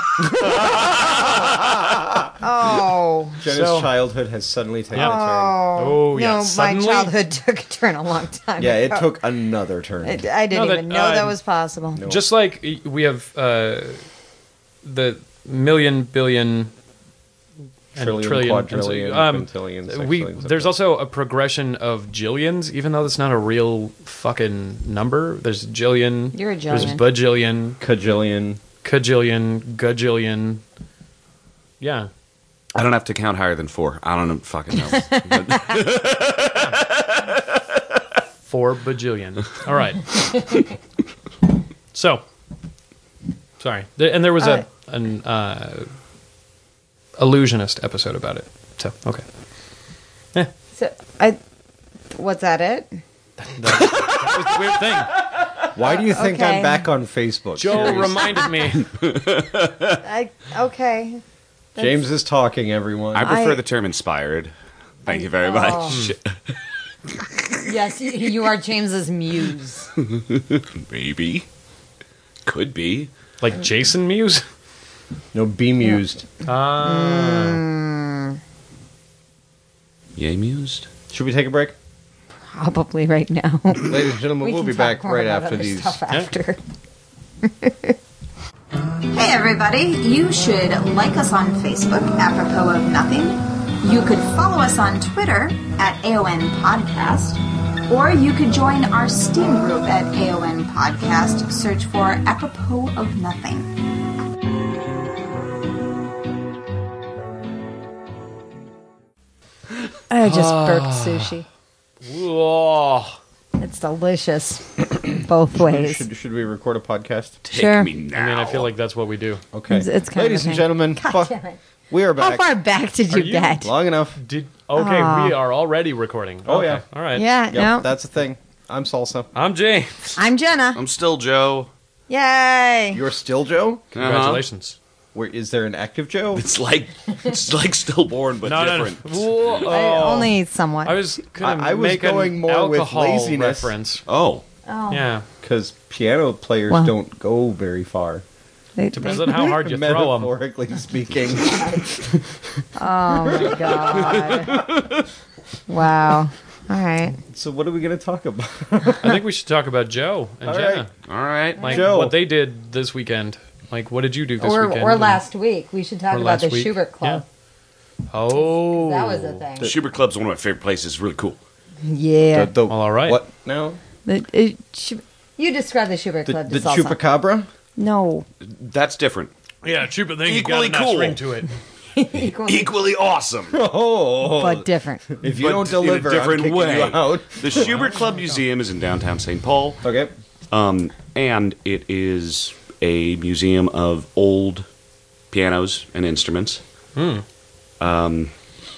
Oh. Jenna's So- childhood has suddenly taken Yeah. a turn. Oh, yeah. No, my Suddenly- childhood took a turn a long time. Yeah, it ago. took another turn. I, I didn't No, that, even know that uh, was possible. No. Just like y- we have uh, the million, billion, and Trillion, trillion, quadrillion, um, quintillion, we sextillion, there's something. also a progression of jillions, even though that's not a real fucking number. There's jillion. You're a There's jillion. bajillion, Cajillion. cajillion, gajillion. Yeah. I don't have to count higher than four. I don't know, fucking know. Four bajillion. All right. So, sorry, There- and there was Uh, a an uh, illusionist episode about it. So, okay, So I. Was that it? that was the weird thing. Why do you think Okay. I'm back on Facebook? Joe Seriously. reminded me. I okay. James is talking, everyone. I prefer I- the term inspired. Thank you very Oh. much. Yes, you, you are James's muse. Maybe. Could be. Like Jason Mewes. no, bemused. Ah, Mm. Yay mused? Should we take a break? Probably right now. Ladies and gentlemen, We we'll can be talk back more right about after other these. stuff after. Hey everybody, you should like us on Facebook, apropos of nothing. You could follow us on Twitter at A O N Podcast, or you could join our Steam group at A O N Podcast. Search for apropos of nothing. I just burped sushi. Whoa. It's delicious. Both ways. Should, should we record a podcast? Take Sure. me now. I mean, I feel like that's what we do. Okay. It's- it's kind Ladies of a and thing. gentlemen, God fu- damn it. we are How back. far back did you, you- get? Long enough. Did okay? Aw. We are already recording. Oh, Okay, yeah. All right. Yeah, Yep, no. that's the thing. I'm Salsa. I'm James. I'm Jenna. I'm still Joe. Yay. You're still Joe? Congratulations. Where is there an active Joe? It's like it's like stillborn, but No, no, no. different. Whoa. I- only somewhat. I was gonna I- I was make an going more with alcohol laziness. reference. Oh, oh. Yeah. Because piano players Well. don't go very far. They- Depends they- on how hard you throw them. Metaphorically speaking. Oh my god. Wow. All right. So what are we going to talk about? I think we should talk about Joe and All Jenna. all right. Like Joe. what they did this weekend. Like what did you do this Or weekend? or And- last week. We should talk Or about last the week. Schubert Club. Oh. That was a thing. Schubert Club's one of my favorite places. It's really cool. Yeah. The, the, Well, all right. What now? The, it, Schub- you describe the Schubert The, Club the to Salsa. chupacabra? No. That's different. Yeah, Chupa thing. Equally you got a nice cool. ring to it. Equally, Equally awesome. Oh. but different. if you but don't in a deliver, different I'm kicking way. you out. The Schubert Club Museum is in downtown Saint Paul, Okay. um, and it is a museum of old pianos and instruments. Um,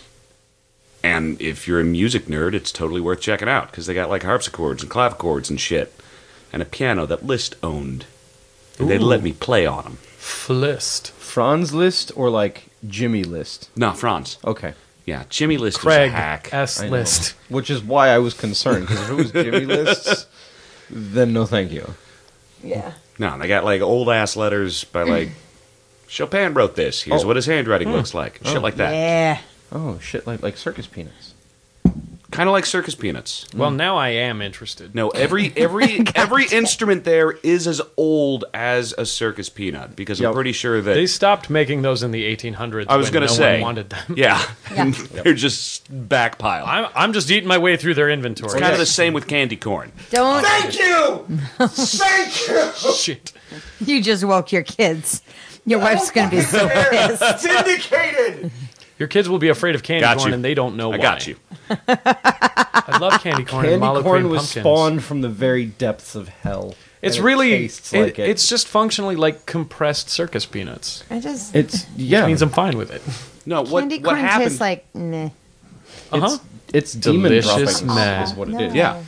and if you're a music nerd, it's totally worth checking out because they got like harpsichords and clavichords and shit, and a piano that Liszt owned, and they'd Ooh. let me play on them. Flist. Franz List or like Jimmy List? No, Franz. Okay. Yeah, Jimmy List Craig was a hack. S. I know. List. Which is why I was concerned, because if it was Jimmy Lists, then no thank you. Yeah. No, they got like old ass letters by like Chopin wrote this. Here's Oh. what his handwriting looks like. Shit like that. Yeah. Oh, shit, like like circus peanuts. Kind of like circus peanuts. Well, now I am interested. No, every every every instrument there is as old as a circus peanut because I'm Yep. pretty sure that They stopped making those in the eighteen hundreds. I was when going no to say one wanted them. Yeah, Yeah. And they're just backpile. I'm I'm just eating my way through their inventory. It's kind of the same with candy corn. Don't. you! Thank you! Shit. You just woke your kids. Your wife's going to be so pissed. Vindicated! Your kids will be afraid of candy Got corn you. and they don't know I why. got you. I love candy corn and Candy mallow corn cream was pumpkins. spawned from the very depths of hell. It's and it really tastes it- like it. it's just functionally like compressed circus peanuts. I just. It's yeah. Means I'm fine with it. No, what candy what corn happened? tastes like meh. Uh huh. It's, it's demon Delicious droppings meh. is what No. it is. Yeah.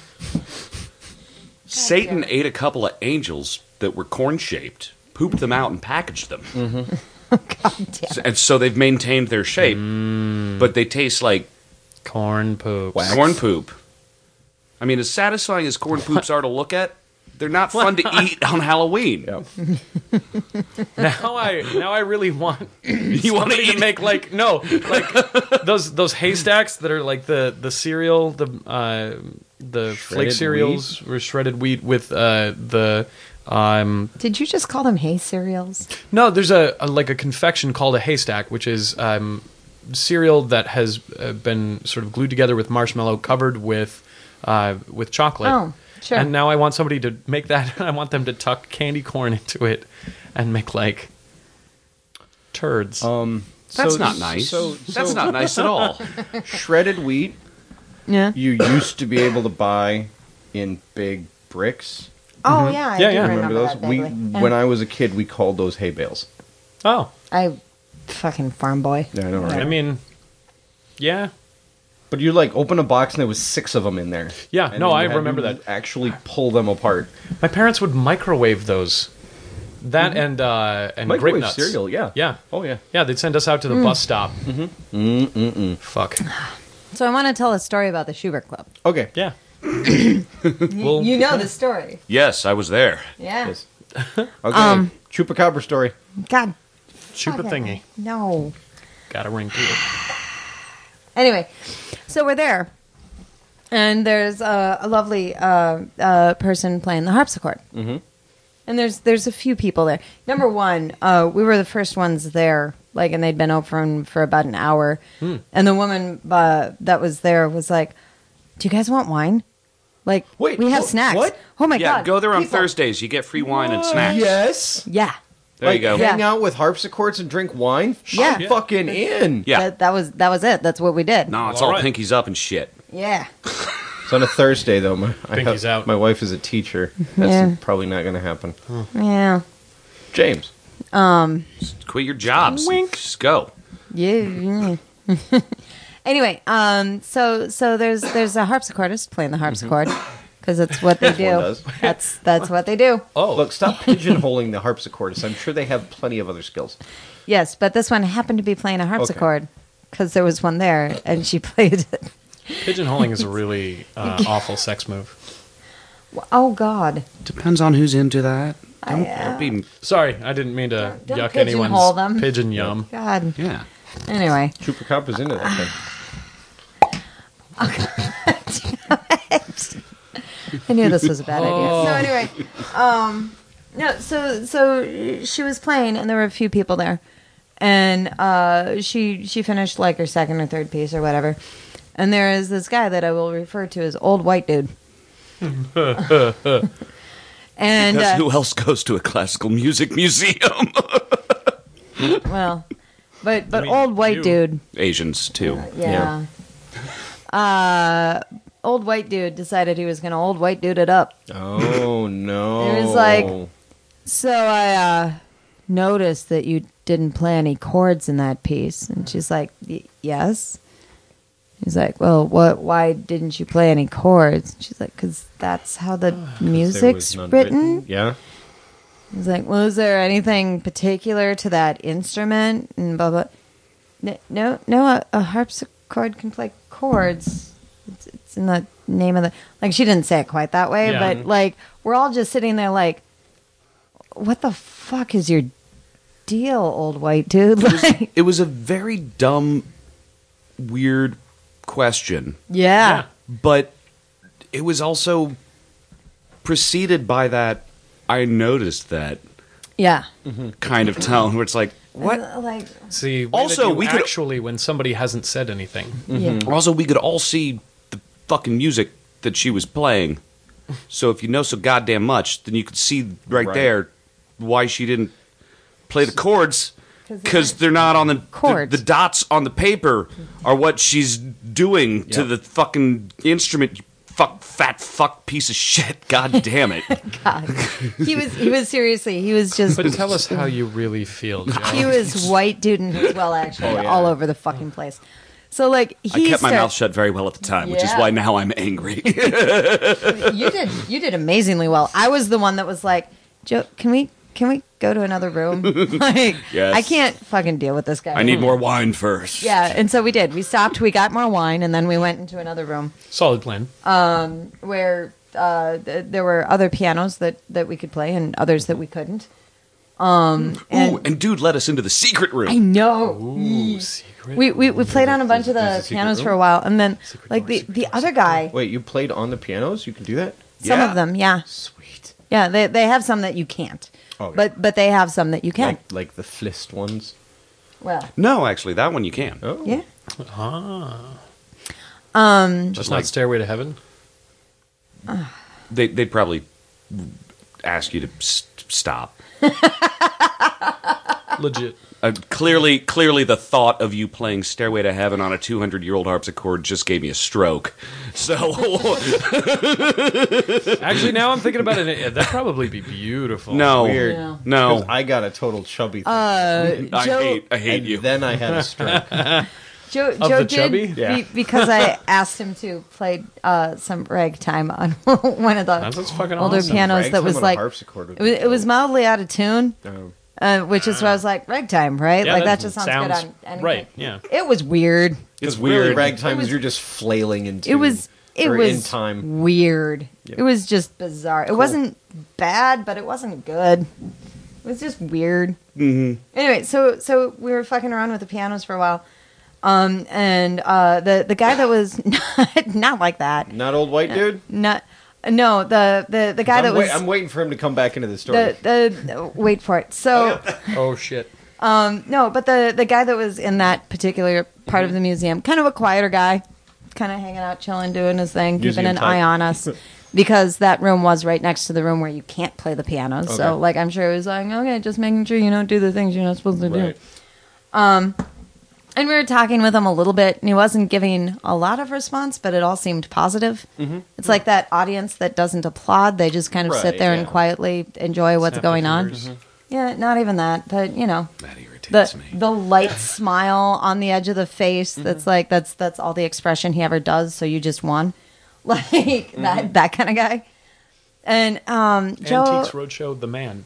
Satan damn it. ate a couple of angels that were corn shaped, pooped them out, and packaged them. God damn. And so they've maintained their shape, Mm. but they taste like Corn poop. Wax. corn poop. I mean, as satisfying as corn poops are to look at, they're not fun to eat on Halloween. Yep. Now I now I really want You want to somebody to eat make like no like those those haystacks that are like the the cereal the uh, the flake Shredded cereals or shredded wheat with uh, the um Did you just call them hay cereals? no there's a, a like a confection called a haystack which is um, cereal that has uh, been sort of glued together with marshmallow covered with uh, with chocolate. Oh, sure. And now I want somebody to make that. I want them to tuck candy corn into it and make like turds. Um, That's so- not nice. So, That's so not nice at all. shredded wheat Yeah. you used to be able to buy in big bricks. Oh yeah. I Yeah, do yeah. remember, Remember those? that We vaguely. Yeah. when I was a kid, we called those hay bales. oh, I fucking farm boy. Yeah, I know, right? I mean, yeah, But you like open a box and there was six of them in there. Yeah, And no, then I you had remember to that. Actually, pull them apart. my parents would microwave those. That and uh, and grape Microwave nuts. cereal, yeah. Yeah, Oh yeah. yeah. They'd send us out to the bus stop. Mm-mm-mm. Fuck. So I want to tell a story about the Schubert Club. Okay. Yeah. well, You know the story. Yes, I was there. Yeah. Yes. Okay. Um, Chupacabra story. God. chupa fuck it. thingy. No. Got a ring to it. Anyway, so we're there, and there's a, a lovely uh, uh, person playing the harpsichord. Mm-hmm. And there's there's a few people there. Number one, uh, we were the first ones there, like, and they'd been open for about an hour. Hmm. And the woman uh, that was there was like, "Do you guys want wine? Like, Wait, we have wh- snacks." what? Oh my Yeah, god! go there on people. Thursdays. You get free wine and snacks. Yes. Yeah, There like, you go. Hang Yeah. out with harpsichords and drink wine. Yeah. I'm fucking in. Yeah. That, that was that was it. That's what we did. No, it's All all right. pinkies up and shit. Yeah. It's on a Thursday though. My I Pinky's have- out. My wife is a teacher. That's Yeah. probably not going to happen. Yeah. James. Just quit your jobs. Just go. Yeah. Anyway, um, so so there's there's a harpsichordist playing the harpsichord because that's what they do. does. That's that's what they do. Oh, Look, stop pigeonholing the harpsichordist. I'm sure they have plenty of other skills. Yes, but this one happened to be playing a harpsichord because there was one there and she played it. pigeonholing is a really uh, awful sex move. Oh God! Depends on who's into that. Don't, I, uh, don't be. Sorry, I didn't mean to Don't- don't yuck pigeonhole anyone's them. pigeon yum. God. Yeah. Anyway, Chupacampa's into that thing. I knew this was a bad idea. So anyway, um, no, so so she was playing, and there were a few people there, and uh, she she finished like her second or third piece or whatever, and there is this guy that I will refer to as old white dude. And Because uh, who else goes to a classical music museum? well, but but mean, old white you. dude, Asians too. yeah. Uh, old white dude decided he was going to old white dude it up. Oh no! It was like- So I uh, noticed that you didn't play any chords in that piece, and she's like, "Y- "Yes." He's like, "Well, what? Why didn't you play any chords?" She's like, "Because that's how the There music's was none written." Yeah. He's like, "Well, is there anything particular to that instrument?" And blah blah. No, no, no a, a harpsichord can play chords. It's, it's in the name of the. Like, she didn't say it quite that way, Yeah. but like, we're all just sitting there, like, what the fuck is your deal, old white dude? Like, It was a very dumb, weird question, yeah. but it was also preceded by that. I noticed that Yeah. kind of tone where it's like, what? Uh, Like, See, way Also, that you we could- actually when somebody hasn't said anything. yeah. Also, we could all see the fucking music that she was playing. So if you know so goddamn much, then you could see right, Right. there why she didn't play the chords. 'Cause Because they're not on the, the Chords. the dots on the paper are what she's doing to Yep. the fucking instrument. You fuck fat fuck piece of shit. God damn it. God. He was, he was seriously, he was just, But tell us how you really feel, Joe. he was white dude in his well, actually, Oh, yeah. all over the fucking place. So, like, he I kept my start- mouth shut very well at the time, which is Yeah. why now I'm angry. You did, you did amazingly well. I was the one that was like, Joe, can we, can we go to another room? Like, Yes. I can't fucking deal with this guy. I need more wine first. Yeah, and so we did. We stopped. We got more wine, and then we went into another room Solid plan. where uh, th- there were other pianos that, that we could play, and others that we couldn't. Um, and Ooh, and dude led us into the secret room. I know. Ooh, secret. We, we we played on a bunch of There's the a secret pianos room? for a while, and then Secret like door, the, secret the door, other secret guy, Wait, you played on the pianos? You can do that? some Yeah. of them, yeah, Sweet. yeah, they they have some that you can't, Okay. but but they have some that you can. Like, like the Flist ones? Well, No, actually, that one you can. Oh. yeah. Just like- not Stairway to Heaven. They, they'd probably ask you to s- stop. Legit. Uh, clearly, clearly, the thought of you playing "Stairway to Heaven" on a two hundred year old harpsichord just gave me a stroke. So, Actually, now I'm thinking about it. That'd probably be beautiful. no, Weird. Yeah. no, 'Cause I got a total chubby thing. Uh, I Joe, hate, I hate and you. then I had a stroke. Joe, Of Joe the did chubby? Yeah. be, because I asked him to play uh, some ragtime on one of the That's what's fucking older awesome. pianos that Ragtime was on a like harpsichord would it was, be it was dope. mildly out of tune, Oh. uh, which is why I was like ragtime, right? Yeah, like that that just sounds, sounds good on anything. right, yeah. It was weird. It's Really, weird. ragtime It was- is you're just flailing into. It was it or was in time. weird. Yeah. It was just bizarre. It wasn't bad, but it wasn't good. It was just weird. Mm-hmm. Anyway, so so we were fucking around with the pianos for a while, Um, and uh, the the guy that was not, not like that. Not old white dude. Not no the the the guy I'm, that wait, was I'm waiting for him to come back into the story. the the wait for it. So Oh shit. um, no, but the the guy that was in that particular part of the museum, kind of a quieter guy, kind of hanging out, chilling, doing his thing, keeping Museum an type. eye on us. Because that room was right next to the room where you can't play the piano. Okay. So, like, I'm sure it was like, okay, just making sure you don't do the things you're not supposed to do. Right. Um, and we were talking with him a little bit, and he wasn't giving a lot of response, but it all seemed positive. Mm-hmm. It's like that audience that doesn't applaud; they just kind of sit Right, there yeah. and quietly enjoy what's Snap the going on. fingers. Yeah, not even that, but you know, That irritates the me. the light smile on the edge of the face. That's like that's that's all the expression he ever does. So you just won, like that that kind of guy. And um, Joe, Antiques Roadshow, the man.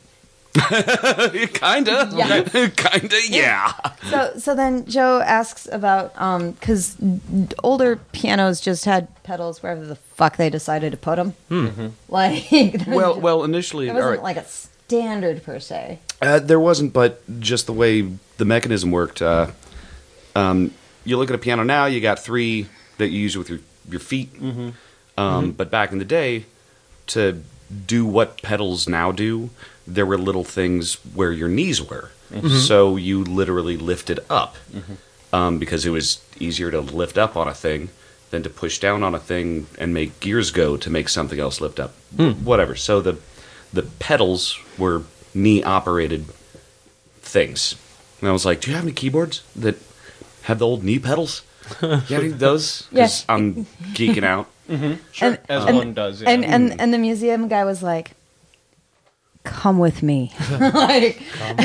Kinda. Yeah. Kinda, yeah. So, so then Joe asks about because older pianos just had pedals wherever the fuck they decided to put them. Mm-hmm. Like, Well, well, initially, it all wasn't right. like a standard per se. Uh, there wasn't, but just the way the mechanism worked. Uh, um, you look at a piano now, you got three that you use with your, your feet. Mm-hmm. Um, But back in the day, to do what pedals now do, there were little things where your knees were. So you literally lifted up um, because it was easier to lift up on a thing than to push down on a thing and make gears go to make something else lift up. Whatever. So the the pedals were knee operated things. And I was like, do you have any keyboards that have the old knee pedals? You have any of those? 'Cause Yes. I'm geeking out. And, As and, one does. Yeah. and, and and the museum guy was like, "Come with me." Like,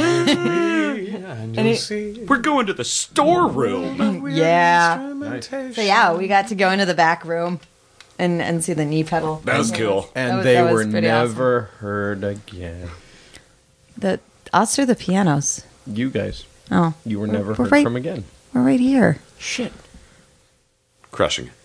And And you'll it- see. We're going to the storeroom. yeah. Nice. So yeah, we got to go into the back room and and see the knee pedal. That was cool. And That was- they that was were pretty awesome. never heard again. The us or the pianos? You guys, Oh, you were never We're heard right- from again. we're right here. Shit. Crushing it.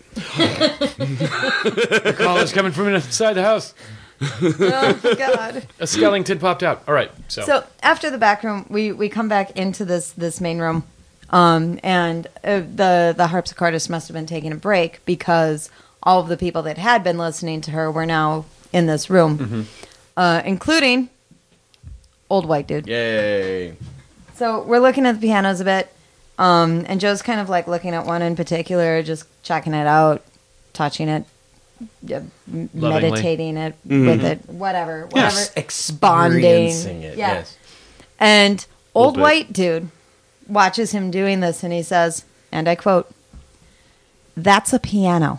The call is coming from inside the house. Oh God. A skeleton popped out. All right. So, So after the back room, we, we come back into this this main room, um, and uh, the the harpsichordist must have been taking a break because all of the people that had been listening to her were now in this room, uh, including old white dude. Yay. So we're looking at the pianos a bit, um, and Joe's kind of like looking at one in particular, just checking it out, touching it, yeah, m- Lovingly. meditating it with it, whatever, whatever, Yes. bonding. Experiencing it, Yeah. yes. And old bit. white dude watches him doing this, and he says, and I quote, "That's a piano."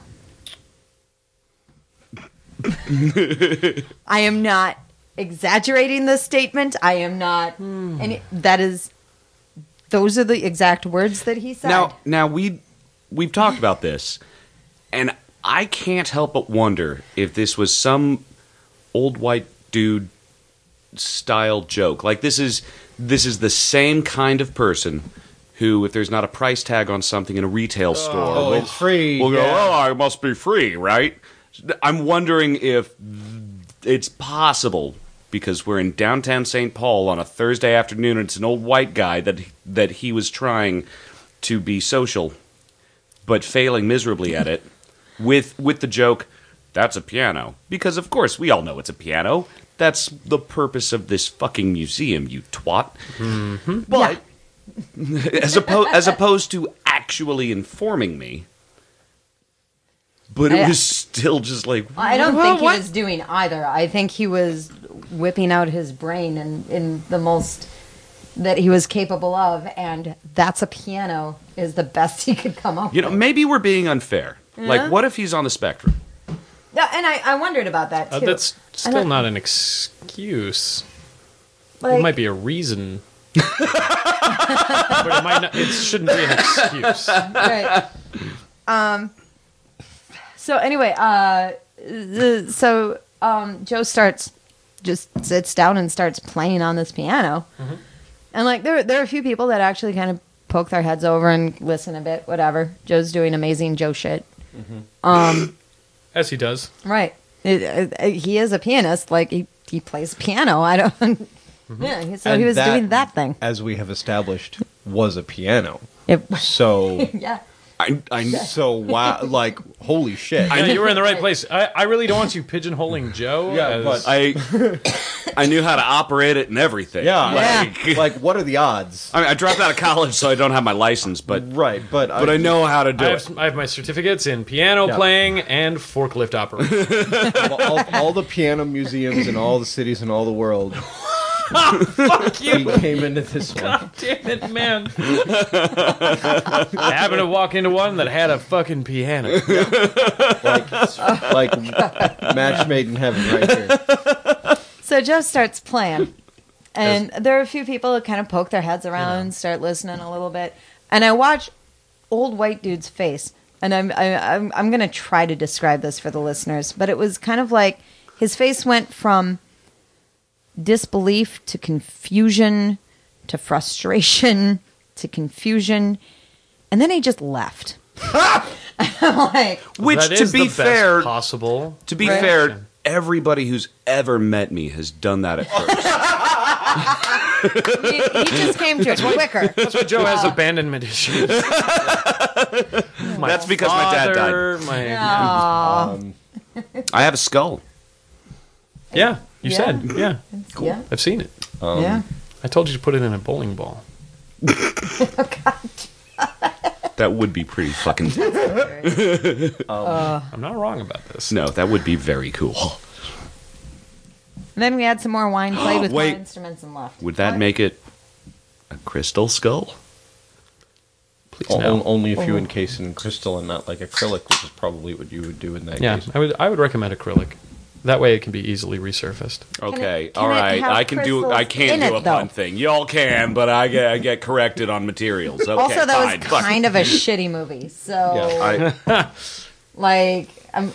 I am not exaggerating this statement. I am not, and it- that is, those are the exact words that he said. Now, now we we've talked about this, and I can't help but wonder if this was some old white dude style joke. Like this is this is the same kind of person who, if there's not a price tag on something in a retail store, Oh, will, it's free. will go, Yeah. "Oh, it must be free, right?" I'm wondering if it's possible because we're in downtown Saint Paul on a Thursday afternoon, and it's an old white guy that that he was trying to be social, but failing miserably at it, with with the joke, "That's a piano," because of course we all know it's a piano. That's the purpose of this fucking museum, you twat. Mm-hmm. But as opposed as opposed to actually informing me. But it I- was still just like, I don't well, think he what? was doing either. I think he was whipping out his brain in, in the most that he was capable of, and "that's a piano" is the best he could come up You know, with. maybe we're being unfair. Like, what if he's on the spectrum? Yeah, and I, I wondered about that too. uh, that's I still don't- not an excuse. like, It might be a reason. but it might not, it shouldn't be an excuse. right. Um. So anyway, uh, the, so um, Joe starts just sits down and starts playing on this piano, and like there there are a few people that actually kind of poke their heads over and listen a bit. Whatever, Joe's doing amazing Joe shit. Um. As he does. Right. It, it, he is a pianist. Like he he plays piano. I don't. Yeah. So And he was that, doing that thing. as we have established, was a piano. It, So, yeah. I, I, so wow, like holy shit. Yeah, you were in the right place. I, I really don't want you pigeonholing Joe. Yeah, as- but- I, I knew how to operate it and everything. yeah, Like, like, like what are the odds? I mean, I dropped out of college, so I don't have my license, but Right, but but I know how to do I it. have, I have my certificates in piano Yeah. playing and forklift operation. all, all, all the piano museums in all the cities in all the world. Fuck We you. came into this one. God damn it, man. I happened to walk into one that had a fucking piano. Like, like match made in heaven right here. So Joe starts playing, and there are a few people who kind of poke their heads around, start listening a little bit, and I watch old white dude's face, and I'm I, I'm I'm gonna try to describe this for the listeners, but it was kind of like his face went from disbelief to confusion to frustration to confusion, and then he just left. I'm like, Which, That to is be the best fair, possible. to be Right. fair, everybody who's ever met me has done that at first. he, he just came to it quicker. That's why Joe has abandonment issues. My That's because my dad died. father, My, Aw. Um, I have a skull. Yeah, you Yeah. said. Yeah, Yeah. I've seen it. um, Yeah. I told you to put it in a bowling ball. That would be pretty fucking. I'm not wrong about this. No, that would be very cool. And then we had some more wine, played with Wait. more instruments, and left. Would that What? make it a crystal skull? Please o- no. only if you encase it in crystal and not like acrylic, which is probably what you would do in that Yeah, case. I would. I would recommend acrylic. That way, it can be easily resurfaced. Okay, it- can all it right. have I can do. I crystals can't in do it, a pun though? thing. Y'all can, but I get I get corrected on materials. Okay, Also, that fine. was Fuck. kind of a shitty movie. So, Yeah, I, like, um,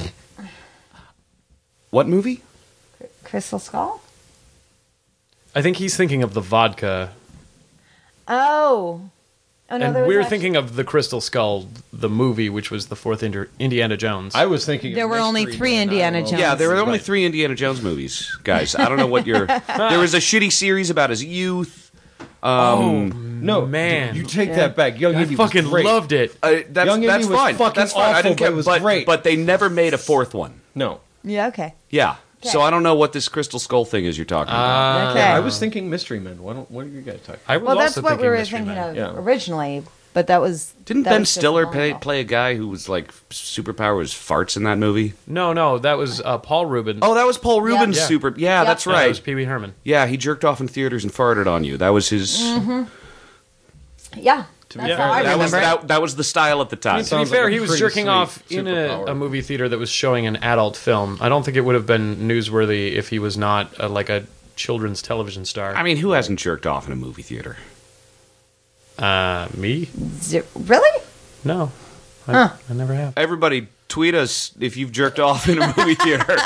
what movie? Crystal Skull? I think he's thinking of the vodka, Oh. Oh, no, and there was we're actually- thinking of the Crystal Skull, the movie, which was the fourth Indi- Indiana Jones. I was thinking There of were only Mystery three Man. I Indiana don't know. Jones. Yeah, there were only Right. three Indiana Jones movies, guys. I don't know what you're. There was a shitty series about his youth. Um, No, Man. you take that back. Young I Indy fucking was great. loved it. uh, that's Young Indy that's was fine. fucking That's fine. I awful, didn't care, but it was but, great. but they never made a fourth one. No, Yeah, okay. Yeah. So Okay. I don't know what this crystal skull thing is you're talking about. Okay. I was thinking Mystery Men. What, don't- what are you guys talking? I was Well, that's also what we thinking were Mystery thinking Men. of Yeah. originally, but that was. Didn't that Ben was just Stiller long play, ago. play a guy who was like superpower was farts in that movie? No, no, that was uh, Paul Rubin. Oh, that was Paul Rubin's Yeah. super. Yeah, Yeah. that's Yeah, that right. was Pee Wee Herman. Yeah, he jerked off in theaters and farted on you. That was his. Yeah. To That's be how fair, I That was remember it. that, that was the style at the time. To be Sounds fair, like a he was pretty jerking sweet off in a, superpower. a movie theater that was showing an adult film. I don't think it would have been newsworthy if he was not uh like a children's television star. I mean, who hasn't jerked off in a movie theater? uh, me? Z- Really? No, I, Huh. I never have. Everybody, tweet us if you've jerked off in a movie theater.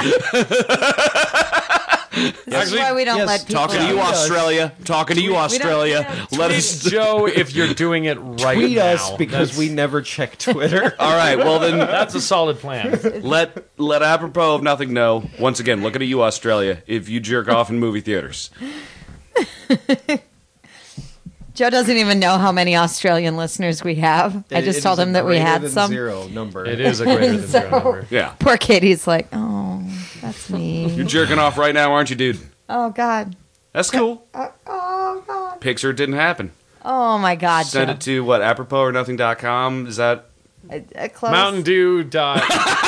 This is why we don't yes, let people. Talking to you, Yeah. Australia. Talking to you, Australia. we Let Tweet us. Joe if you're doing it right Tweet now. us because That's- we never check Twitter. All right. Well then, That's a solid plan. let let apropos of nothing know. Once again, looking at you, Australia. If you jerk off in movie theaters, Joe doesn't even know how many Australian listeners we have. I It- just it told is a him that we greater had than some. zero number. It is a greater than zero So- number. yeah. Poor Katie's like, oh, that's me. You're jerking off right now, aren't you, dude? Oh God. That's cool. Uh, oh God. Picture it didn't happen. Oh my God. Send Joe. it to what? Apropos or nothing dot com. Is that? Uh, uh, close. Mountain Dew dot.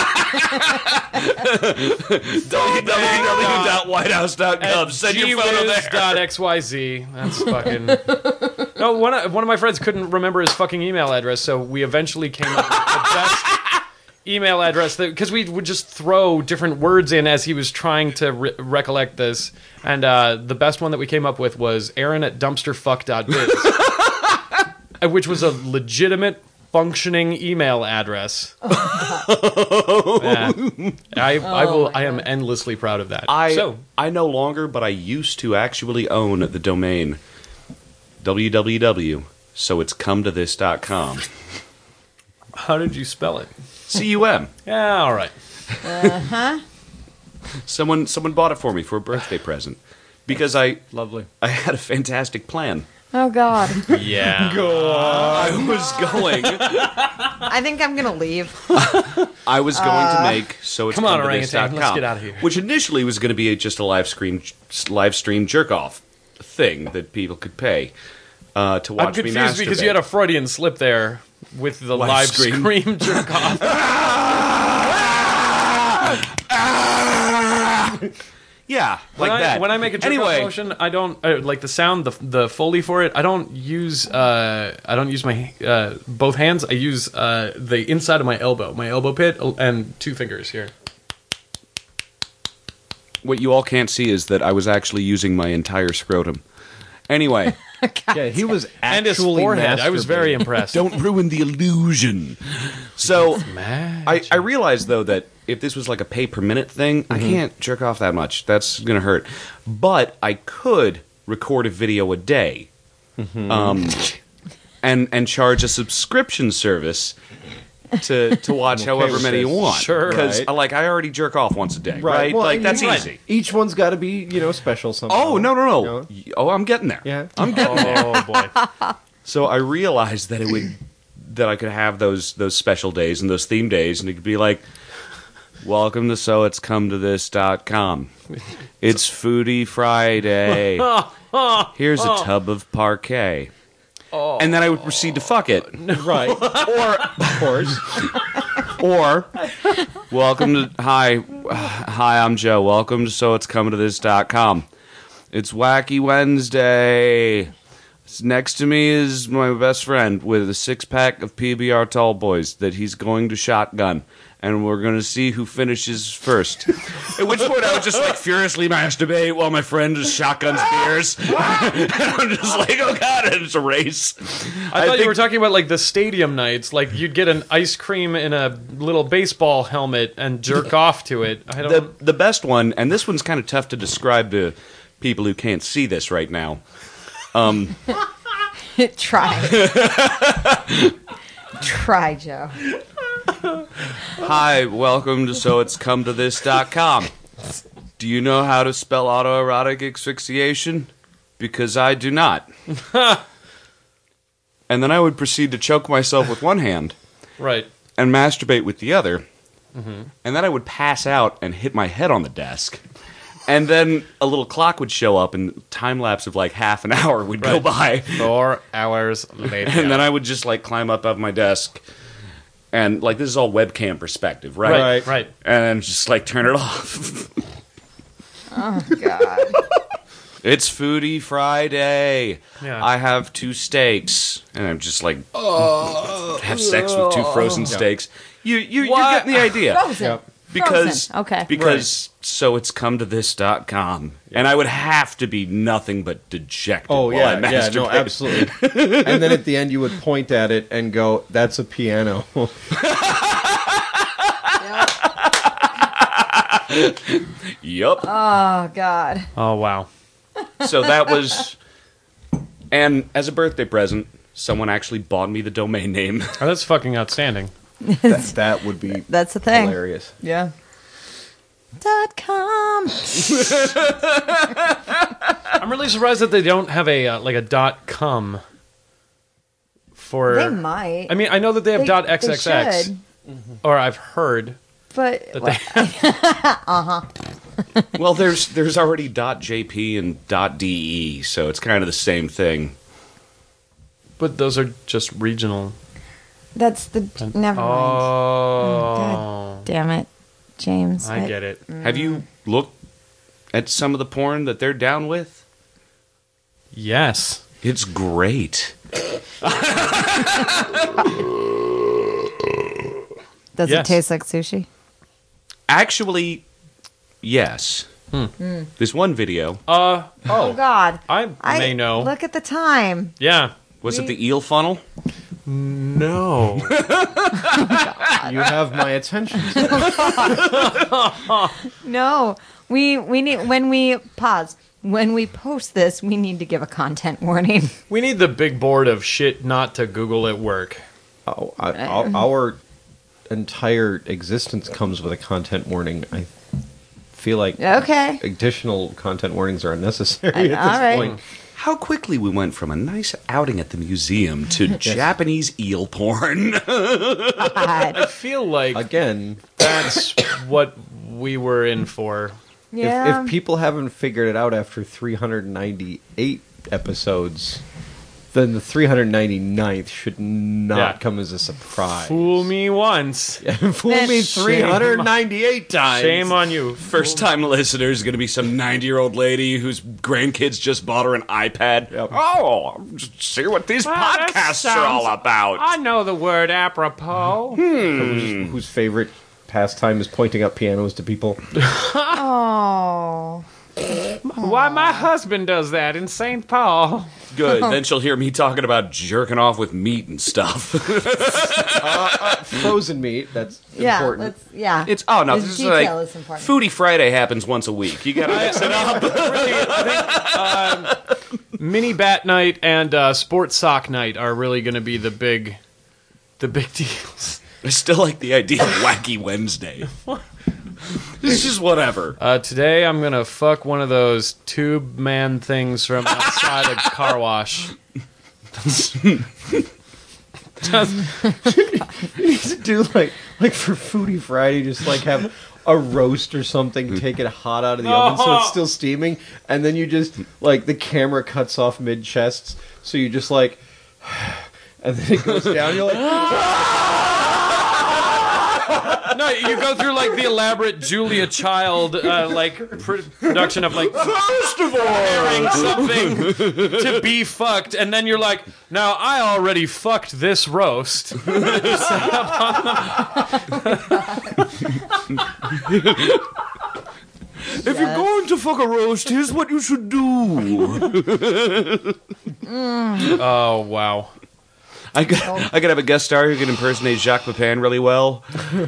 w w w dot white house dot com. Send your photo there. dot x y z. That's fucking. No, one of, one of my friends couldn't remember his fucking email address, so we eventually came up with the best email address because we would just throw different words in as he was trying to re- recollect this, and uh, the best one that we came up with was Aaron at dumpsterfuck dot biz, which was a legitimate functioning email address. Yeah. I, I will. I am endlessly proud of that. I so I no longer, but I used to actually own the domain www. So it's come to this dot com. how did you spell it? C U M. Yeah, all right. Someone someone bought it for me for a birthday present because I Lovely. I had a fantastic plan Oh God. Yeah. I was going. I think I'm gonna leave. I was going to make so it's Come on, come to this dot orangutan, let's com, get out of here. which initially was going to be a, just a live stream live stream jerk off thing that people could pay uh, to watch I'm me confused because masturbate. you had a Freudian slip there with the Live live, stream. scream jerk off. Yeah, When like I, that. when I make a jerk anyway, off motion, I don't uh, like the sound, the the foley for it. I don't use uh, I don't use my uh, both hands. I use uh, the inside of my elbow, my elbow pit, and two fingers here. what you all can't see is that I was actually using my entire scrotum. Anyway, Yeah, he was And his actually forehead. I was very masturbating. impressed. don't ruin the illusion. So I, Magic. I realized though that if this was like a pay per minute thing, I can't jerk off that much. That's gonna hurt. But I could record a video a day, um, and and charge a subscription service to to watch however with many you this. want. Sure. because Right. like I already jerk off once a day, right? Well, like and that's you- easy. Each one's got to be, you know, special somehow. Oh no no no! You know? Y- Oh, I'm getting there. Yeah. I'm getting there. Oh boy. So I realized that it would that I could have those those special days and those theme days, and it could be like, "Welcome to so it's come to this dot com. It's Foodie Friday. Here's a tub of parquet." And then I would proceed to fuck it. Right. Or, of course. Or, welcome to, hi, hi, I'm Joe. Welcome to so it's come to this dot com. It's Wacky Wednesday. Next to me is my best friend with a six-pack of P B R Tall Boys that he's going to shotgun. And we're going to see who finishes first. At which point I would just like furiously masturbate while my friend just shotguns beers. And I'm just like, oh god, and it's a race. I, thought you think- were talking about like the stadium nights. Like you'd get an ice cream in a little baseball helmet and jerk off to it. I don't. the the best one, and this one's kind of tough to describe to people who can't see this right now. Um, Try. Try, Joe. Hi, welcome to so it's come to this dot com. Do you know how to spell autoerotic asphyxiation? Because I do not. And then I would proceed to choke myself with one hand Right. and masturbate with the other. And then I would pass out and hit my head on the desk. And then a little clock would show up, and time lapse of like half an hour would go Right. by. Four hours later. And then I would just like climb up off my desk, and like this is all webcam perspective, right? Right. Right. And then just like turn it off. Oh God. It's Foodie Friday. Yeah. I have two steaks, and I'm just like have sex with two frozen steaks. You you you're What? getting the idea. Frozen. Yep. Because Frozen. Okay. because so it's come to this dot com, and I would have to be nothing but dejected. Oh, while yeah. I Yeah, no, masturbate. absolutely. And then at the end, you would point at it and go, that's a piano. Yup. Oh God. Oh wow. So that was, and as a birthday present, someone actually bought me the domain name. Oh, that's fucking outstanding. that, that would be That's the thing. hilarious. Yeah. Dot com. I'm really surprised that they don't have a uh, like a dot com for. They might. I mean, I know that they have They- dot they xxx, should, or I've heard but that they. Well, there's there's already .jp and .de, so it's kind of the same thing. But those are just regional. that's the. Never mind. Oh, God damn it, James. I get it. Have you looked at some of the porn that they're down with? Yes. It's great. Does Yes. it taste like sushi? Actually, yes. This one video, Uh, Oh God. I, I may know. Look at the time. Yeah. was it the eel funnel? No. You have my attention. No, we we need when we pause. When we post this, we need to give a content warning. We need the big board of shit not to Google at work. Oh, I, our, our entire existence comes with a content warning. I feel like Okay. additional content warnings are unnecessary I- at this all right. point. how quickly we went from a nice outing at the museum to Japanese eel porn. I feel like Again, that's what we were in for. Yeah. if, if people haven't figured it out after three hundred ninety-eight episodes, then the three hundred ninety-ninth should not Yeah. come as a surprise. Fool me once. Fool me Shame. three hundred ninety-eight times. Shame on you. First time listeners is going to be some ninety year old lady whose grandkids just bought her an iPad. Yep. Oh, see what these Well, that podcasts are all sounds- about. I know the word apropos. Whose, whose favorite pastime is pointing up pianos to people. Oh. Why my husband does that in Saint Paul. Good. Then she'll hear me talking about jerking off with meat and stuff. Frozen meat, that's Yeah. important. Let's, yeah. It's oh no, The this is detail like is important. Foodie Friday happens once a week. You gotta mix it up. Really, I think um, mini bat night and uh, sports sock night are really going to be the big, the big deals. I still like the idea of Wacky Wednesday. It's just whatever. Uh, today I'm gonna fuck one of those tube man things from outside a car wash. to do like like for Foodie Friday, just like have a roast or something, take it hot out of the oven so it's still steaming, and then you just like the camera cuts off mid chests, so you just like, and then it goes down. You're like, No, you go through like the elaborate Julia Child uh, like pr- production of like First of preparing all, something to be fucked, and then you're like, now I already fucked this roast. if you're going to fuck a roast, here's what you should do. Oh wow. I could, I could have a guest star who can impersonate Jacques Pepin really well.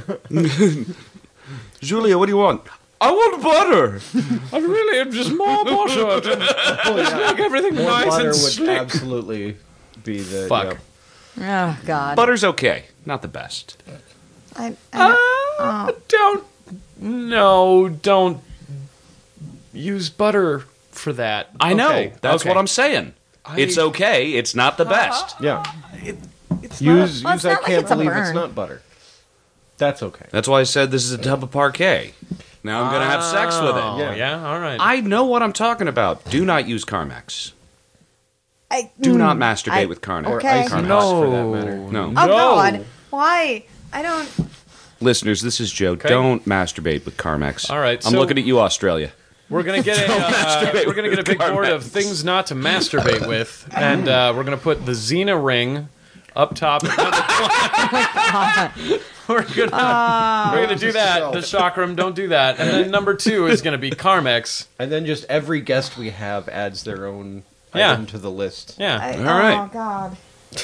Julia, what do you want? I want butter. I really am just more butter to make everything more nice butter and would slick. absolutely be the Fuck. yeah. Oh, God. Butter's okay, not the best. I, I Uh, Don't. No, don't use butter for that. I know. Okay, That's okay. what I'm saying. It's okay. It's not the best. Yeah. It's Use well, use it's I not like can't it's a believe it's burn. not butter. That's okay. That's why I said this is a tub of parquet. Now I'm going to have sex with Oh, it. Yeah. yeah, all right. I know what I'm talking about. Do not use Carmex. I, Do mm, not masturbate I- with Carmex. Or Okay. ice cream No. for that matter. No. Oh, No. God. Why? I don't. Listeners, this is Joe. Don't masturbate with Carmex. All right, I'm so- looking at you, Australia. We're gonna get a uh, masturbate we're gonna get a with big board of Carmex. things not to masturbate with, and uh, we're gonna put the Xena ring up top. we're gonna we're gonna do that. The chakram, don't do that. And then number two is gonna be Carmex. And then just every guest we have adds their own Yeah. item to the list. Yeah. I, All right. Oh, God.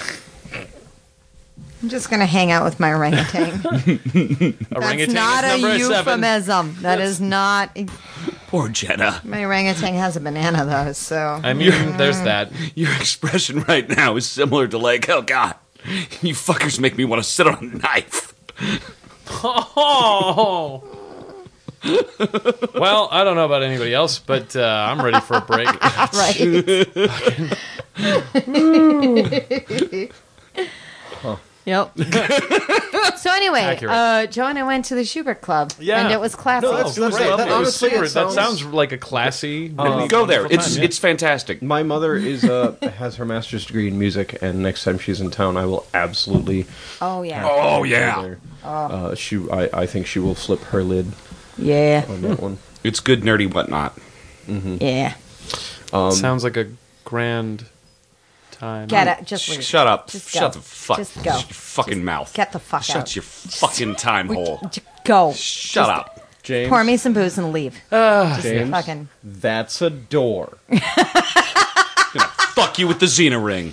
I'm just going to hang out with my orangutan. That's Orangutan not is a number seven. euphemism. That is not. Poor Jenna. My orangutan has a banana, though, so. I mean, there's that. Your expression right now is similar to like, oh God, you fuckers make me want to sit on a knife. Oh. Well, I don't know about anybody else, but uh, I'm ready for a break. Right. Yep. So anyway, Accurate. uh, Joe and I went to the Schubert Club, Yeah. and it was classy. No, that's- that's- Great. that- That was honestly, it super. That sounds- sounds like a classy. Go there. It's it's fantastic. My mother is uh, has her master's degree in music, and next time she's in town, I will absolutely. Oh yeah, Oh take her yeah, there. Uh, she, I, I think she will flip her lid yeah, on that one. it's good nerdy whatnot. yeah. Sounds like a grand time. Get it? Just leave. Shut up. Just Shut go. the fuck. Just go. Shut your fucking Just mouth. get the fuck Shut out. your fucking time hole. J- Go. Shut Just up. James, Pour me some booze and leave. James, Fucking. that's a door. Fuck you with the Xena ring.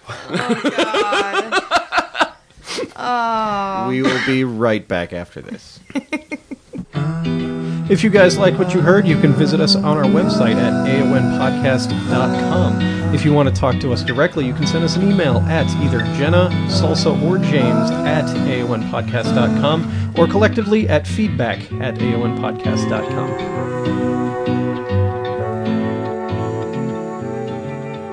We will be right back after this. If you guys like what you heard, you can visit us on our website at A O N podcast dot com. If you want to talk to us directly, you can send us an email at either Jenna, Salsa, or James at A O N podcast dot com, or collectively at feedback at A O N podcast dot com.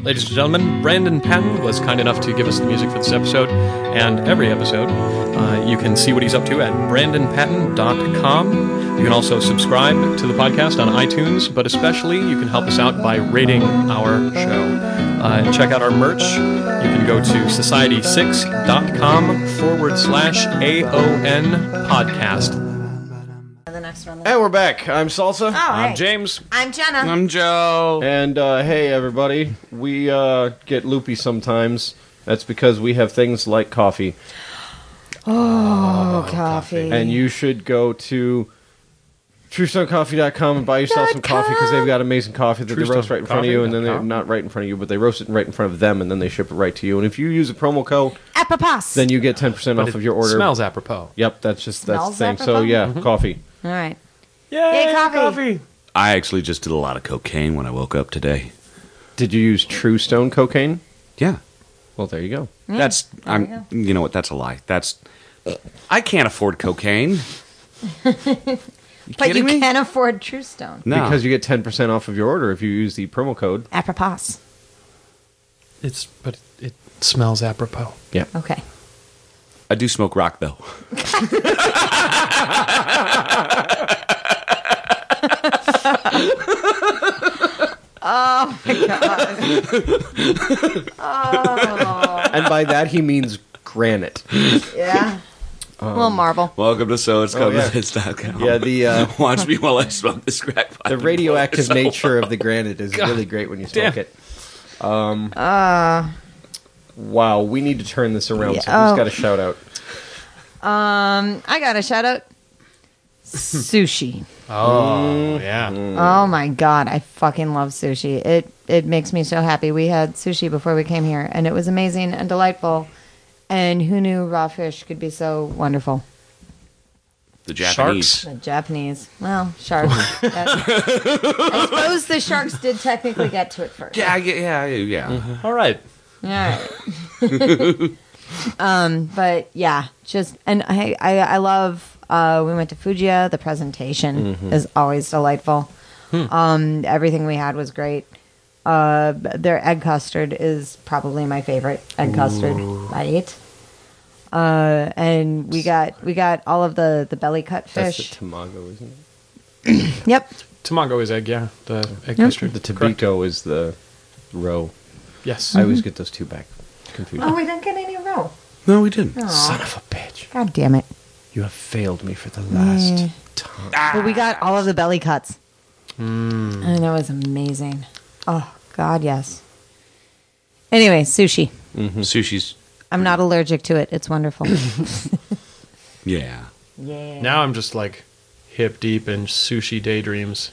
Ladies and gentlemen, Brandon Patton was kind enough to give us the music for this episode and every episode. Uh, you can see what he's up to at brandon patton dot com. You can also subscribe to the podcast on iTunes, but especially you can help us out by rating our show. Uh, check out our merch. You can go to society six dot com forward slash A O N podcast. The next one. And we're back. I'm Salsa. All right. I'm James. I'm Jenna. I'm Joe. And uh, hey, everybody. We uh, get loopy sometimes. That's because we have things like coffee. Oh, coffee. And you should go to true stone coffee dot com and buy yourself some coffee because they've got amazing coffee that they roast right in front of you, and then they're not right in front of you, but they roast it right in front of them, and then they ship it right to you. And if you use a promo code, Apropos. then you get ten percent But off it of your order. smells apropos. Yep, that's just that's the Smells thing. So apropos? yeah, coffee. All right. Yay, Yay, coffee. I actually just did a lot of cocaine when I woke up today. Did you use True Stone cocaine? Yeah. Well, there you go. That's I'm we go. you know what, that's a lie. That's I can't afford cocaine. You But you kidding me? can afford True Stone. No. Because you get ten percent off of your order if you use the promo code. Apropos. It's but it smells apropos. Yeah. Okay. I do smoke rock though. Oh my god. Oh. And by that he means granite. Yeah. A little marble. Welcome to so it's Oh, yeah. dot com. Yeah, the uh, Watch me while I smoke this crack pipe. the radioactive So nature of the granite is really great when you smoke damn. it. Um, Uh, wow, we need to turn this around. Yeah, So who's oh. got a shout out? um, I got a shout out. Sushi. Oh, yeah. Oh my god, I fucking love sushi. It it makes me so happy. We had sushi before we came here, and it was amazing and delightful. And who knew raw fish could be so wonderful? The Japanese. The Japanese. Well, sharks. That- I suppose the sharks did technically get to it first. Yeah, yeah, yeah, yeah. All right. All right. um, but yeah, just and I I, I love. Uh, we went to Fujiya. The presentation is always delightful. Um, everything we had was great. Uh, their egg custard is probably my favorite egg custard I ate. Uh, and we got we got all of the, the belly cut That's fish. the tamago, isn't it? Yep. Tamago is egg, yeah. The egg Yep. custard. The Correct. tabiko is the roe. Yes. I always get those two back confused. Oh, we didn't get any roe. No, we didn't. Son of a bitch. God damn it. You have failed me for the last Mm. time. But we got all of the belly cuts. And it was amazing. Oh, God, yes. Anyway, sushi. Sushi's. I'm not allergic to it. It's wonderful. Yeah. Yeah. Now I'm just like hip deep in sushi daydreams.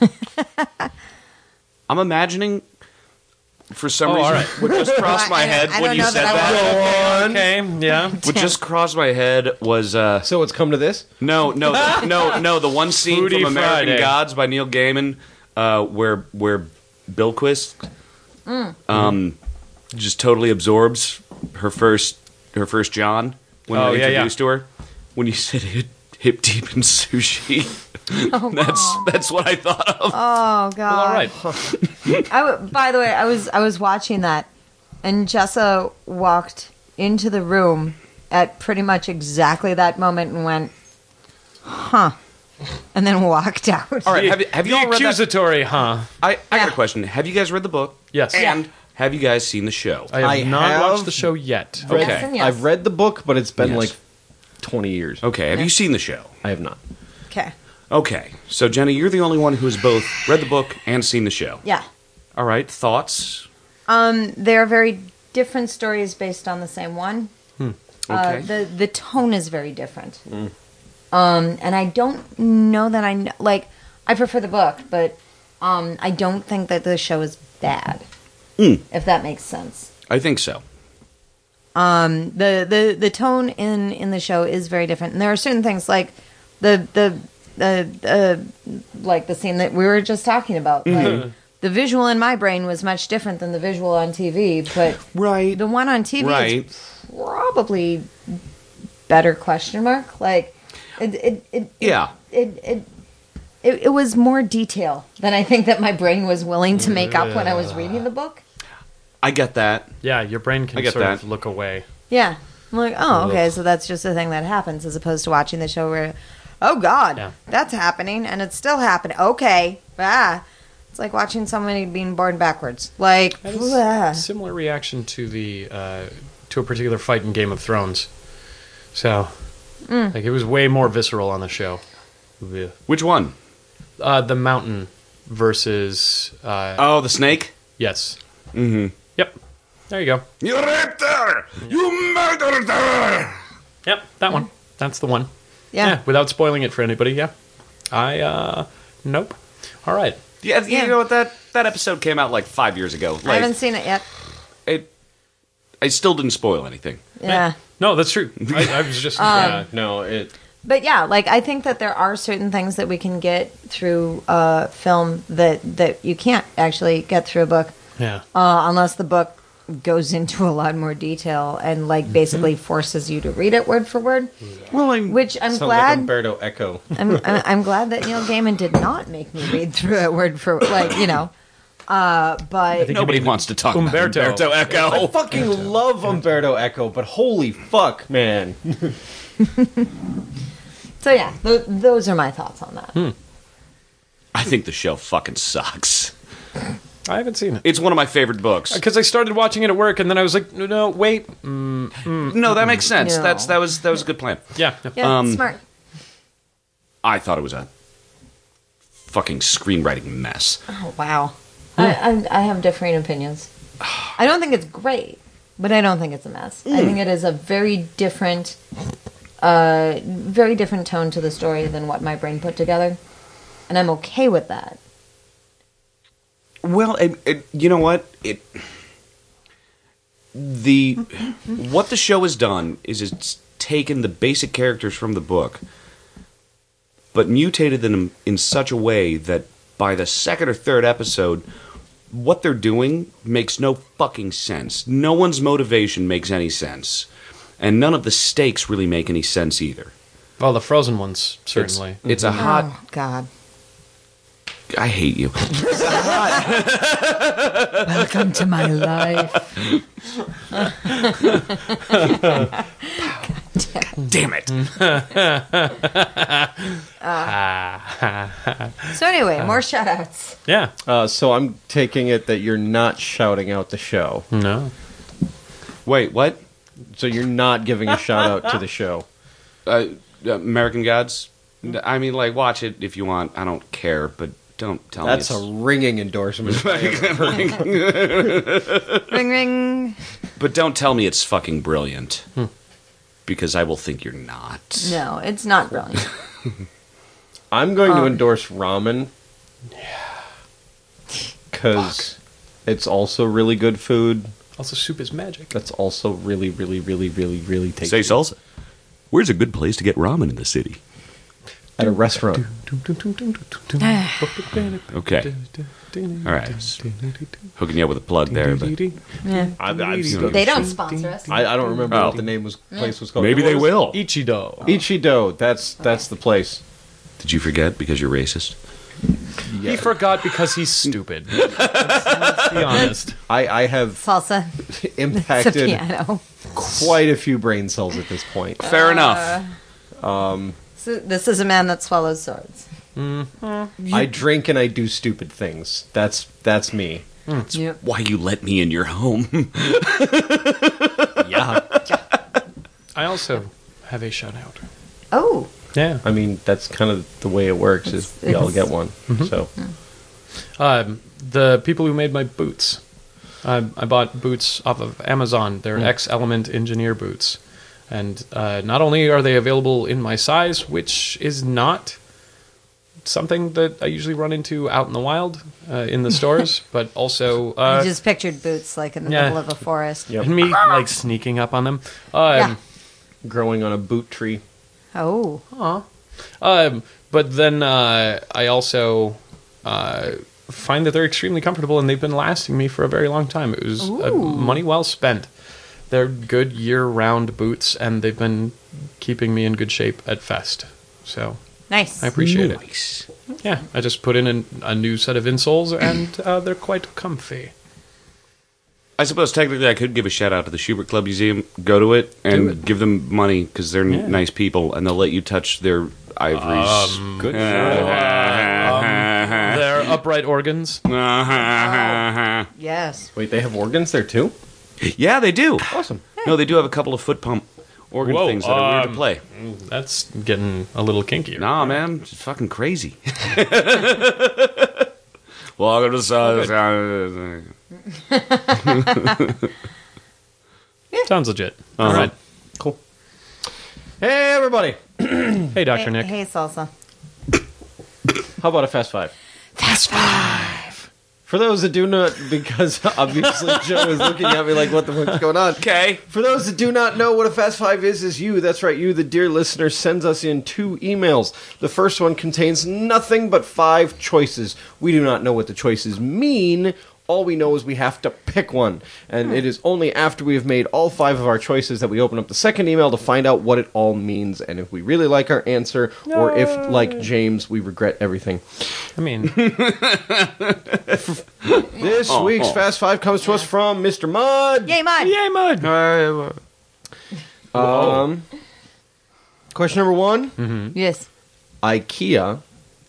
I'm imagining. For some Oh, reason, all right. what just crossed my I- I- head I when don't you know said that I that. want- Okay, yeah. What just crossed my head was uh, So it's come to this? no, no, the, no, no. The one scene Foodie from American Friday. Gods by Neil Gaiman, uh, where where Bilquist, um, just totally absorbs her first her first John when Oh, they yeah, yeah. introduced to her. When you said hip, hip deep in sushi, that's that's what I thought of. Oh, God. Well, all right. I w- by the way, I was I was watching that, and Jessa walked into the room at pretty much exactly that moment and went, "Huh," and then walked out. All right, have you, have you the all read that? accusatory, huh? I, I got Yeah. a question. Have you guys read the book? Yes. And have you guys seen the show? I have I not have watched the show yet. Okay. Yes and yes. I've read the book, but it's been Yes. like twenty years. Okay, have you seen the show? I have not. Okay. Okay, so Jenny, you're the only one who has both read the book and seen the show. Yeah. All right, thoughts? Um, they're very different stories based on the same one. Uh, Okay. the the tone is very different. Um, and I don't know that I kn- like. I prefer the book, but um, I don't think that the show is bad. If that makes sense. I think so. Um, the, the the tone in in the show is very different, and there are certain things like the the the uh, like the scene that we were just talking about. Like, the visual in my brain was much different than the visual on T V, but Right. the one on T V Right. is probably better. Question mark. Like it it it Yeah. it. it it, it was more detail than I think that my brain was willing to make up when I was reading the book. I get that. Yeah, your brain can I get sort that. of look away. Yeah. I'm like, oh, okay, Ugh. so that's just a thing that happens as opposed to watching the show where, oh, God, Yeah. that's happening and it's still happening. Okay. Ah. It's like watching somebody being born backwards. Like, I had a s- ah. similar reaction to the uh, to a particular fight in Game of Thrones. So, Mm. like, it was way more visceral on the show. Yeah. Which one? Uh, the mountain versus uh, Oh, the snake? yes. Mm-hmm. Yep. There you go. You raped her! You murdered her! Yep, that one. That's the one. Yeah. Without spoiling it for anybody. Yeah. I uh, nope. All right. Yeah, Yeah. you know what? That, that episode came out like five years ago. Like, I haven't seen it yet. it, I still didn't spoil anything. Yeah. No, that's true. I, I was just. yeah, no, it. But yeah, like I think that there are certain things that we can get through uh, film that, that you can't actually get through a book yeah. uh, unless the book goes into a lot more detail and like basically forces you to read it word for word. Well, I, Which I'm Sounds glad. like Umberto Eco. I'm, I'm I'm glad that Neil Gaiman did not make me read through it word for like you know. Uh, but think- nobody wants to talk Umberto. about Umberto Eco. I fucking love Umberto Eco, but holy fuck, man. so yeah, th- those are my thoughts on that. I think the show fucking sucks. I haven't seen it. It's one of my favorite books. Because I started watching it at work, and then I was like, no, no wait. Mm, No, that makes sense. No. That's that was that was a good plan. yeah. yeah. Yeah, Um, smart. I thought it was a fucking screenwriting mess. Oh wow, I, I I have differing opinions. I don't think it's great, but I don't think it's a mess. I think it is a very different, uh, very different tone to the story than what my brain put together, and I'm okay with that. Well, it, it, you know what? It the what the show has done is it's taken the basic characters from the book, but mutated them in such a way that by the second or third episode, what they're doing makes no fucking sense. No one's motivation makes any sense, and none of the stakes really make any sense either. Well, the Frozen ones, It's, certainly. it's a hot. Oh God! I hate you. Welcome to my life. Damn it. So anyway, more shoutouts. Yeah. Uh, so I'm taking it that you're not shouting out the show. No. Wait, what? So you're not giving a shout out to the show. Uh, American Gods? I mean, like, watch it if you want. I don't care, but don't tell That's me a it's... ringing endorsement. Ring ring. But don't tell me it's fucking brilliant. Because I will think you're not. No, it's not brilliant. I'm going to Um, endorse ramen. Because it's also really good food. Also, soup is magic. That's also really, really, really, really, really tasty. Say salsa. Where's a good place to get ramen in the city? At a restaurant. Okay. All right. Hooking you up with a plug there, but Yeah. I, I'm They don't sponsor us. I, I don't remember Oh. what the name was place was called. maybe It they was will. Ichido. Ichido. That's that's the place. Did you forget because you're racist? He forgot because he's stupid. let's, let's be honest. I, I have Salsa. It's a impacted piano. quite a few brain cells at this point. Fair enough. So this is a man that swallows swords. I drink and I do stupid things. That's that's me. Yep. Why you let me in your home? Yeah. I also have a shout out. Oh, Yeah. I mean, that's kind of the way it works. Is we all get one. So Um, the people who made my boots. I, I bought boots off of Amazon. They're X Element Engineer boots. And uh, not only are they available in my size, which is not something that I usually run into out in the wild uh, in the stores, but also I uh, just pictured boots like in the yeah. middle of a forest. Yep. and me like sneaking up on them. Um, Yeah. growing on a boot tree. Oh, Um, but then uh, I also uh, find that they're extremely comfortable and they've been lasting me for a very long time. It was uh, Ooh. money well spent. They're good year-round boots and they've been keeping me in good shape at Fest. So nice. I appreciate Nice. it. Yeah, I just put in an, a new set of insoles and uh, they're quite comfy. I suppose technically I could give a shout out to the Schubert Club Museum. Go to it and it. give them money because they're Yeah. nice people and they'll let you touch their ivories. Um, Good. They're upright organs. Yes. Wait, they have organs there too? Yeah, they do. Awesome. No, they do have a couple of foot pump organ Whoa, things that are weird to um, play. That's getting a little kinkier. Nah, man, it's fucking crazy. Welcome to South. Sounds legit. Uh-huh. All right. Cool. Hey, everybody. Hey, Doctor Hey, Nick. hey, Salsa. How about a Fast Five? Fast Five. For those that do not, because obviously Joe is looking at me like, what the fuck's going on? Okay. For those that do not know what a Fast Five is, is you. That's right, you, the dear listener, sends us in two emails. The first one contains nothing but five choices. We do not know what the choices mean. All we know is we have to pick one. And it is only after we have made all five of our choices that we open up the second email to find out what it all means. And if we really like our answer, or if, like James, we regret everything. I mean, This Oh, week's oh. Fast Five comes to us from Mister Mudd. Yay, Mud. yay, mud. Um, question number one. Yes. IKEA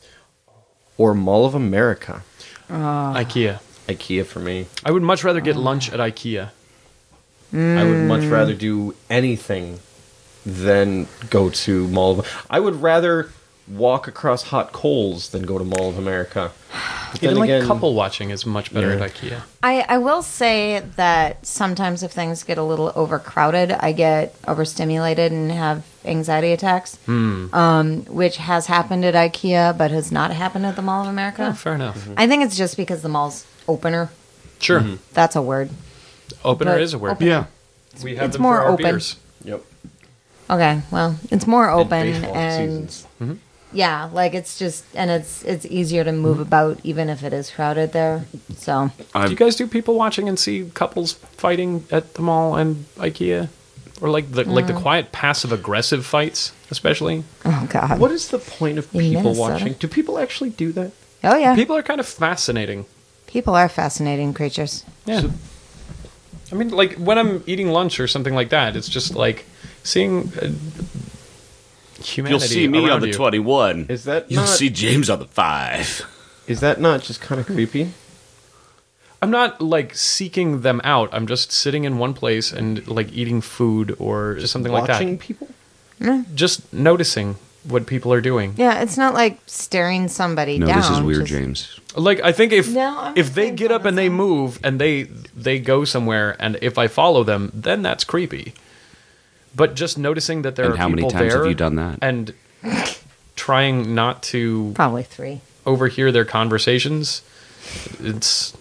or Mall of America? IKEA. IKEA for me. I would much rather get lunch at IKEA. I would much rather do anything than go to Mall of... I would rather walk across hot coals than go to Mall of America. But Even then like again, couple watching is much better Yeah. at IKEA. I, I will say that sometimes if things get a little overcrowded, I get overstimulated and have anxiety attacks, um, which has happened at IKEA but has not happened at the Mall of America. Oh, fair enough. I think it's just because the mall's opener. Sure. That's a word. Opener But is a word. open- Yeah. We have it's them more for our open. beers. Yep. Okay, well, it's more And open baseball and seasons. yeah, like it's just and it's it's easier to move about even if it is crowded there. So Do you guys do people watching and see couples fighting at the mall and IKEA? Or like the like the quiet passive aggressive fights, especially? oh god. What is the point of In people Minnesota? watching? Do people actually do that? Oh yeah. People are kind of fascinating. People are fascinating creatures. Yeah. I mean, like when I'm eating lunch or something like that, it's just like seeing uh, humanity. You'll see me around on the you. twenty-one. Is that You'll not, see James on the five. is that not just kind of creepy? I'm not like seeking them out. I'm just sitting in one place and like eating food or just something like Watching that. people? Just noticing what people are doing. Yeah, it's not like staring somebody No, down. this is weird, just- James. Like I think if No, I'm if they saying get up and they something. move and they they go somewhere and if I follow them, then that's creepy. But just noticing that there And are how many people times there have you done that? and trying not to Probably three. overhear their conversations, it's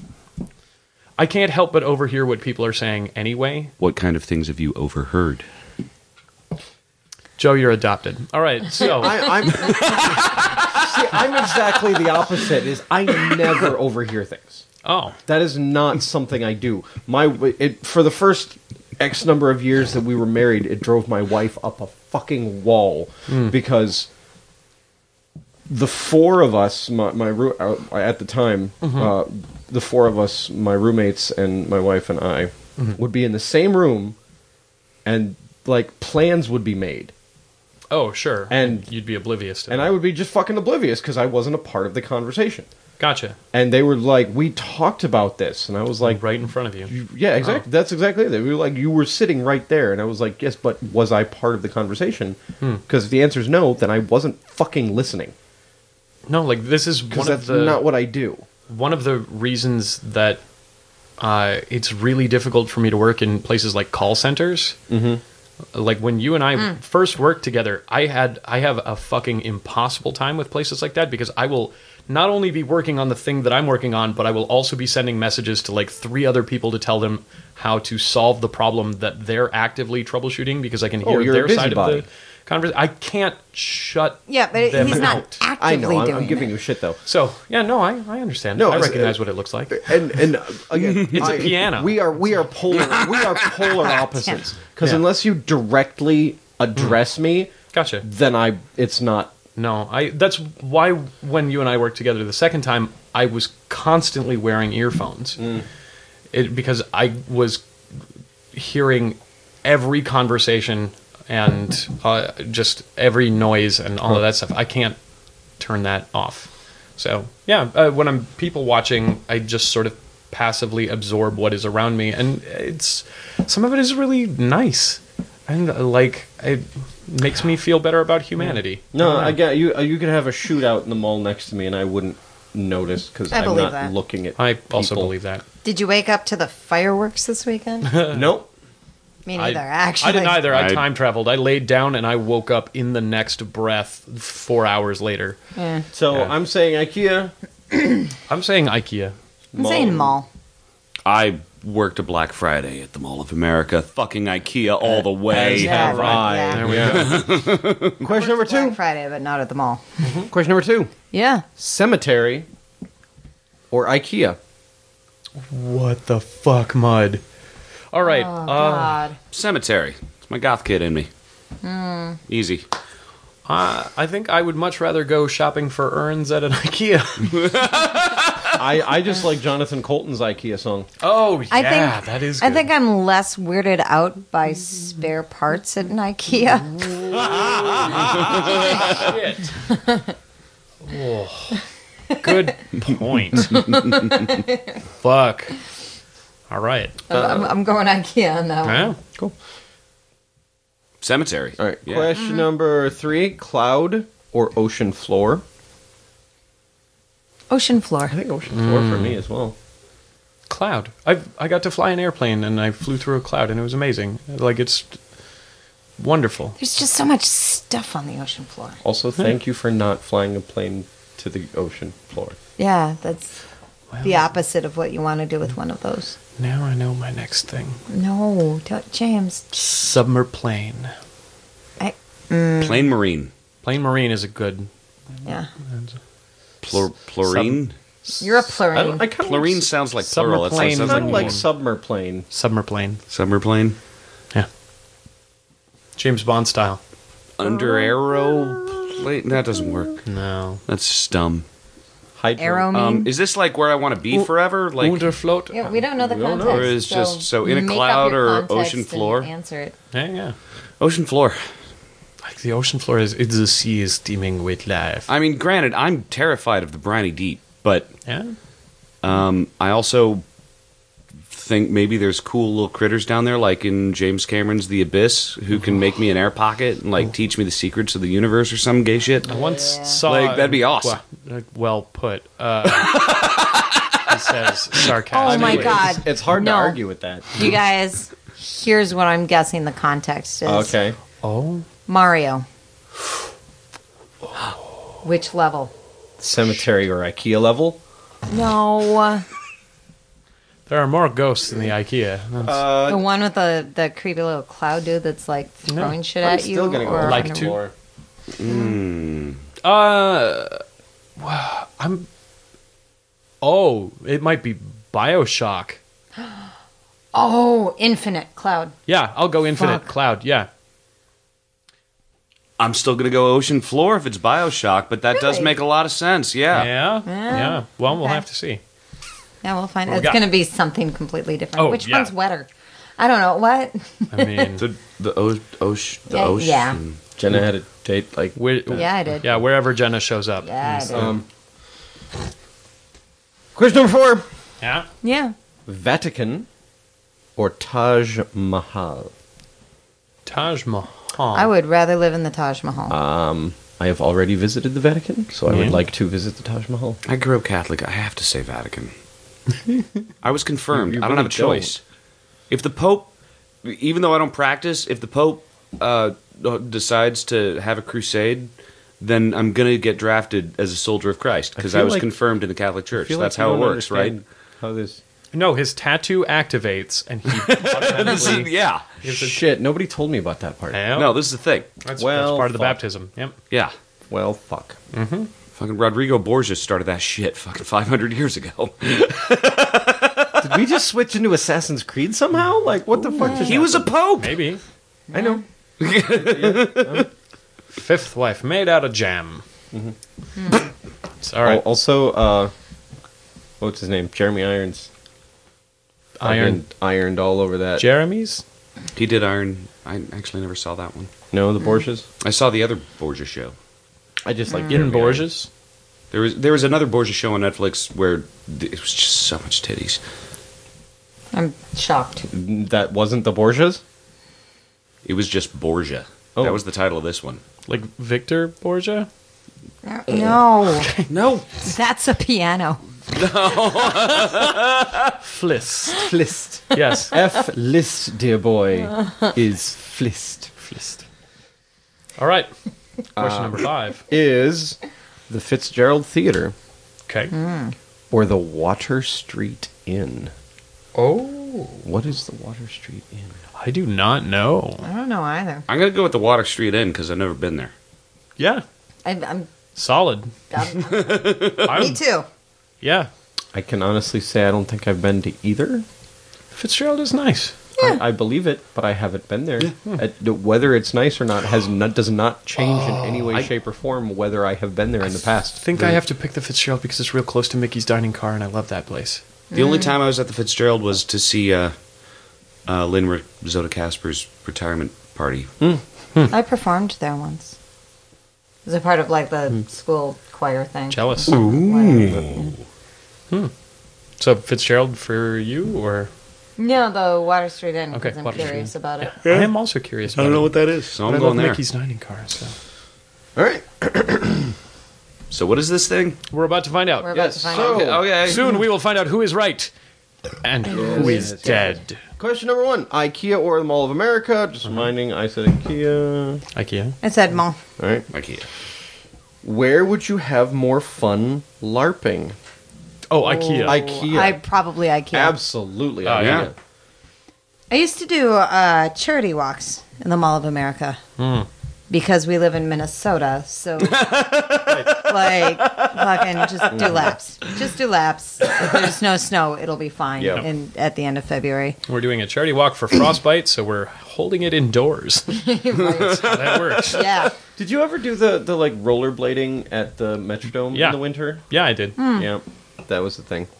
I can't help but overhear what people are saying anyway. What kind of things have you overheard? Joe, you're adopted. All right, so I, I'm see. I'm exactly the opposite. Is I never overhear things. oh, That is not something I do. My it, for the first X number of years that we were married, it drove my wife up a fucking wall because the four of us, my, my roo- uh, at the time, uh, the four of us, my roommates and my wife and I, would be in the same room, and like plans would be made. oh, sure, And- you'd be oblivious to And that. I would be just fucking oblivious because I wasn't a part of the conversation. Gotcha. And they were like, "We talked about this," and I was like, Right in front of you. You- Yeah, exactly. That's exactly it. They were like, you were sitting right there, and I was like, yes, but was I part of the conversation? Because if the answer is no, then I wasn't fucking listening. No, like this is Because one of that's the not what I do. one of the reasons that uh, it's really difficult for me to work in places like call centers. Mm-hmm. Like when you and I first worked together, I had I have a fucking impossible time with places like that because I will not only be working on the thing that I'm working on, but I will also be sending messages to like three other people to tell them how to solve the problem that they're actively troubleshooting because I can Oh, hear you're a their side busybody. of the conversation. I can't shut Yeah, but them he's not out. actively I know. I'm, doing I'm giving it. you shit though. So yeah, no, I, I understand. No, I it's- recognize what it looks like. And and uh, again, It's a I- piano. We are we are polar we are polar opposites. Because Yeah. unless you directly address me, Gotcha. then I it's not. No, I. That's why when you and I worked together the second time, I was constantly wearing earphones. it because I was hearing every conversation and uh, just every noise and all of that stuff. I can't turn that off. So yeah, uh, when I'm people watching, I just sort of passively absorb what is around me, and it's some of it is really nice, and uh, like it makes me feel better about humanity. No, I get you. uh, You could have a shootout in the mall next to me, and I wouldn't notice because I I'm believe not that. looking at. I also people. believe that. Did you wake up to the fireworks this weekend? Nope. Me neither, I, actually. I didn't either. I I- time traveled. I laid down and I woke up in the next breath four hours later. Yeah. So Yeah. I'm saying IKEA. I'm saying IKEA. I'm saying mall. I worked a Black Friday at the Mall of America. Fucking IKEA all the way. As Yeah, have right, I. yeah. There we go. Question number Black two. Friday, but not at the mall. Question number two. Yeah. Cemetery or IKEA? What the fuck, Mud? All right. Oh, uh, God. Cemetery. It's my goth kid in me. Easy. uh, I think I would much rather go shopping for urns at an IKEA. I, I just like Jonathan Colton's IKEA song. Oh, yeah, I think that is I good. think I'm less weirded out by spare parts at an IKEA. Shit. Oh, good point. Fuck. All right. I'm, I'm going IKEA on that one. Yeah, cool. Cemetery. All right. Yeah. Question number three. Cloud or ocean floor? Ocean floor. I think ocean floor for me as well. Cloud. I I got to fly an airplane and I flew through a cloud and it was amazing. Like it's wonderful. There's just so much stuff on the ocean floor. Also, thank you for not flying a plane to the ocean floor. Yeah, that's the opposite of what you want to do with one of those. Now I know my next thing. No, don't, James. Submerplane. I, Plain Marine. Plane marine is a good. yeah. Plur- plurine? You're a I, plurine. I kind of Plurine like, sounds like plural. That Submerplane. sounds kind like, of like submerplane. Submerplane. Submerplane. Yeah. James Bond style. Under arrow plane? That doesn't work. No. That's stum. Hydro. Arrow mean? Um, is this like where I want to be forever? Like, Underfloat. yeah, we don't know the We don't know. context. Or is just- so in a make up cloud your or context ocean and floor? Answer it. Yeah, yeah. ocean floor. Like the ocean floor is, it's the sea is steaming with life. I mean, granted, I'm terrified of the briny deep, but Yeah. um, I also think maybe there's cool little critters down there, like in James Cameron's The Abyss, who can make me an air pocket and like teach me the secrets of the universe or some gay shit. I once saw. Like, that'd be awesome. Well, well put. Uh, he says sarcastically. Oh my God. It's, it's hard No. to argue with that. You guys, here's what I'm guessing the context is. Okay. Oh. Mario. Which level? Cemetery or IKEA level? No. There are more ghosts in the IKEA. That's- Uh, The one with the, the creepy little cloud dude that's like throwing shit I'm at you. still gonna go or Like ocean to- floor. Uh, well, I'm. Oh, it might be Bioshock. Oh, infinite cloud. Yeah, I'll go Infinite Fuck. Cloud. Yeah. I'm still gonna go ocean floor if it's Bioshock, but that does Really? make a lot of sense. Yeah. Yeah. Yeah. Yeah. Well, we'll Okay. have to see. Yeah, we'll find What we It's got? going to be something completely different. Oh, Which yeah. one's wetter? I don't know. What? I mean, The the o- ocean. The Yeah, ocean. yeah. Jenna had a date like. where, Yeah, I did. yeah, wherever Jenna shows up. Yeah, I did. Um, question number four. Yeah. Yeah. Vatican or Taj Mahal? Taj Mahal. I would rather live in the Taj Mahal. Um, I have already visited the Vatican, so I would Yeah. like to visit the Taj Mahal. I grew up Catholic. I have to say Vatican. I was confirmed. You- you I don't have a really choice. If the Pope, even though I don't practice, if the Pope uh, decides to have a crusade, then I'm going to get drafted as a soldier of Christ because I, feel was like- confirmed in the Catholic I Church. feel That's like you how it don't works, right? understand How this? No, his tattoo activates, and he automatically. yeah. Is it- Shit, nobody told me about that part. Yeah. No, this is the thing. that's, Well, that's part of the fuck. baptism. Yep. Yeah. Well, fuck. Fucking Rodrigo Borges started that shit fucking five hundred years ago. Did we just switch into Assassin's Creed somehow? Like, what the fuck? Just He was a pope. Maybe. I know. Fifth wife made out of jam. It's all right. Al- Also, uh, what's his name? Jeremy Irons. Iron ironed all over that. Jeremy's. He did Iron. I actually never saw that one. No, the Borgias. I saw the other Borgia show. I just like In Jeremy Irons. Borges. There was there was another Borgia show on Netflix where th- it was just so much titties. I'm shocked. That wasn't the Borgias. It was just Borgia. Oh. That was the title of this one. Like Victor Borgia? No, No, that's a piano. Fliss. Flist. Yes. F list, dear boy, is flist. Flist. All right. Question number five. Is the Fitzgerald Theater Okay. or the Water Street Inn? Oh. What is the Water Street Inn? I do not know. I don't know either. I'm gonna go with the Water Street Inn because I've never been there. Yeah. I, I'm, Solid. I'm I me would- too. Yeah. I can honestly say I don't think I've been to either. Fitzgerald is nice. I, I believe it, but I haven't been there. Uh, whether it's nice or not has not, does not change in any way, I- shape, or form whether I have been there in the past. I think I have to pick the Fitzgerald because it's real close to Mickey's Dining Car, and I love that place. The only time I was at the Fitzgerald was to see uh, uh, Lynn Rosota Casper's retirement party. I performed there once. As a part of like the school choir thing. Jealous. Whatever. So Fitzgerald for you, or No, the Water Street Inn. Okay, Because I'm Water Street curious Inn. about it. I am also curious. About it. what that is. So But I'm I going love there. Mickey's Dining Car. So All right. So what is this thing? we're about to find out. We're about Yes, to find so- out. Okay. okay. Soon we will find out who is right and who is yes, dead. Question number one: IKEA or the Mall of America? Just reminding, I said IKEA. IKEA. I said Mall. All right. IKEA. Where would you have more fun LARPing? Oh, IKEA. IKEA. I probably IKEA. Absolutely. Oh, IKEA. yeah. I used to do uh, charity walks in the Mall of America because we live in Minnesota. So, like, fucking just do laps. Just do laps. If there's no snow, it'll be fine. Yeah. In, at the end of February. We're doing a charity walk for Frostbite, so we're holding it indoors. That's how that works. Yeah. Did you ever do the, the like rollerblading at the Metrodome Yeah. in the winter? Yeah, I did. Yeah, that was the thing.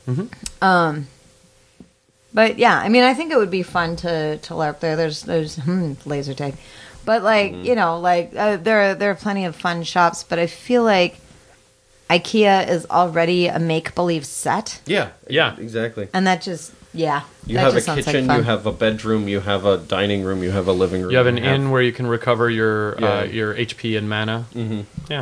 But yeah, I mean, I think it would be fun to to LARP there. There's there's hmm, laser tag, but like you know, like uh, there are, there are plenty of fun shops. But I feel like IKEA is already a make believe set, Yeah, Yeah. exactly. and that just yeah, You that have a just sounds kitchen, like fun. you have a bedroom, you have a dining room, you have a living room. You have an inn where you can recover your Yeah. uh, your H P and mana. Mm-hmm. Yeah.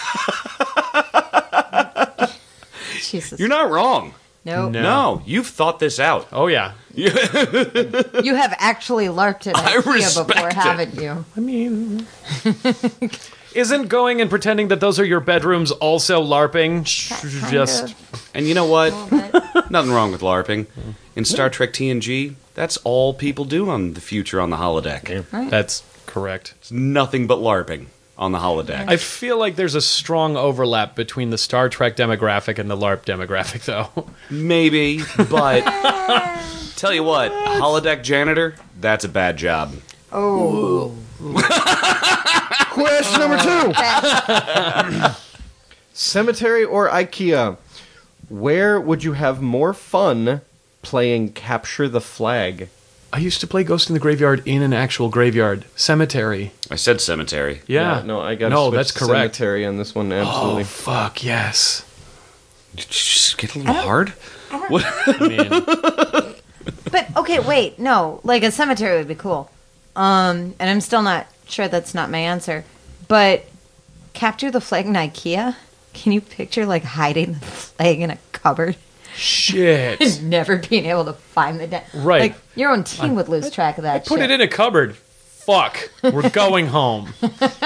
Jesus. You're not wrong. no, No. No, you've thought this out. Oh yeah. you have actually LARPed at I IKEA respect before, it. haven't you? I mean, isn't going and pretending that those are your bedrooms also LARPing? Kind Just of, And you know what? a little bit. Nothing wrong with LARPing. In Star Trek T N G, that's all people do on the future on the holodeck. that's correct. It's nothing but LARPing on the holodeck. I feel like there's a strong overlap between the Star Trek demographic and the LARP demographic, though. Maybe, but tell you what, holodeck janitor, that's a bad job. Oh, Question number two: Cemetery or IKEA? Where would you have more fun playing Capture the Flag? I used to play Ghost in the Graveyard in an actual graveyard cemetery. I said cemetery. Yeah. no, I got no, switch that's to correct. Cemetery on this one, absolutely. Oh fuck yes. Did you just get a little hard? What? I mean, but okay, wait, no, like a cemetery would be cool. Um, and I'm still not sure that's not my answer. But capture the flag in IKEA? Can you picture like hiding the flag in a cupboard? shit. And never being able to find the da- Right. Like your own team would lose track of that. Put shit. it in a cupboard. Fuck. We're going home.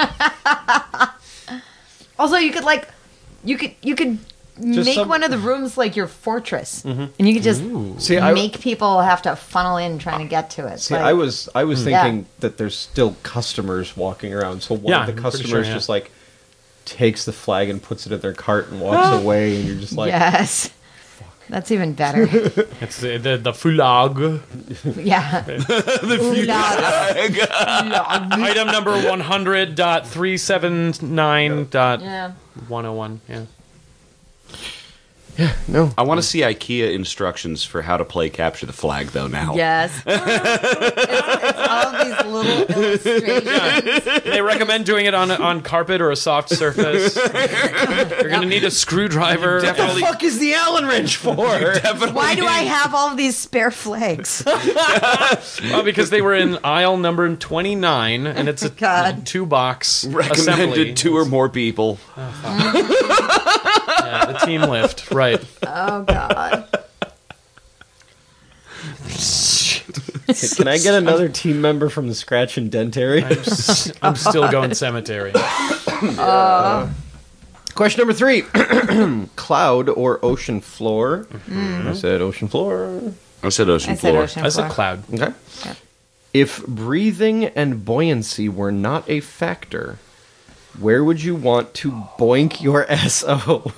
Also, you could like, you could you could Just make some- one of the rooms like your fortress, and you could just See, I, make people have to funnel in trying to get to it. see, Like, I was I was Yeah. thinking that there's still customers walking around. So one Yeah, of the I'm pretty customers sure, yeah. just like takes the flag and puts it in their cart and walks away, and you're just like, yes, that's even better. It's the the, the fulag. Yeah, the Item number one hundred dot three seven nine dot Yeah. one oh one. Yeah. No. I want to see IKEA instructions for how to play Capture the Flag, though, now. Yes. it's, it's all these little illustrations. They recommend doing it on on carpet or a soft surface. You're going to need a screwdriver. What the fuck is the Allen wrench for? Why do I have all of these spare flags? Well, because they were in aisle number twenty-nine, and it's a God. two box Recommended assembly. two or more people. Yeah, the team lift, right? Oh, God. Can I get another team member from the Scratch and Dent area? I'm, s- I'm still going cemetery. Question number three. Cloud or ocean floor? I said ocean floor. I said ocean I said floor. ocean As a floor. cloud. Okay. If breathing and buoyancy were not a factor, where would you want to boink your S O?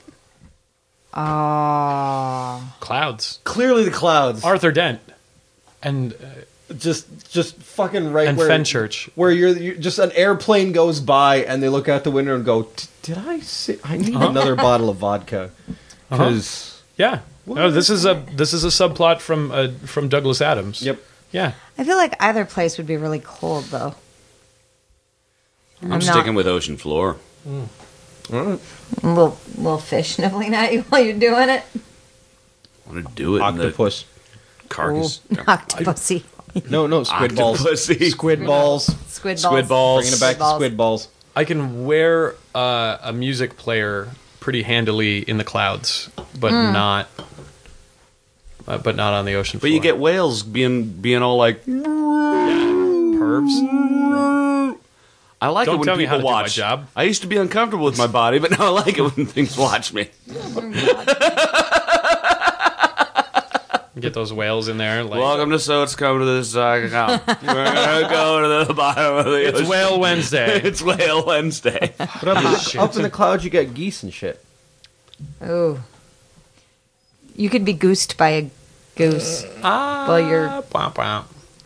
Oh. Clouds. Clearly the clouds. Arthur Dent. And uh, just just fucking right and where Fenchurch. where you're, you just an airplane goes by and they look out the window and go, did I see I need another bottle of vodka. Cuz Yeah. No, this is a this is a subplot from uh, from Douglas Adams. Yep. Yeah. I feel like either place would be really cold, though. I'm, I'm sticking not- with ocean floor. A little, little fish nibbling at you while you're doing it. I want to do it Octopus. in the carcass. Ooh, octopusy. No, no, squid balls. Octopusy. Squid balls. Squid balls. Squid balls. Bringing it back to balls. squid balls. I can wear uh, a music player pretty handily in the clouds, but Hmm. not uh, but not on the ocean But floor. you get whales being being all like, pervs. I like Don't it when tell me people how to do my watch. job. I used to be uncomfortable with my body, but now I like it when things watch me. Get those whales in there. Like, Welcome to So It's Come to This Side. We're gonna go to the bottom of the it's ocean. Whale Wednesday. It's Whale Wednesday. But up, in the, up in the clouds you get geese and shit. Ooh. You could be goosed by a goose while you're... Bwah, bwah.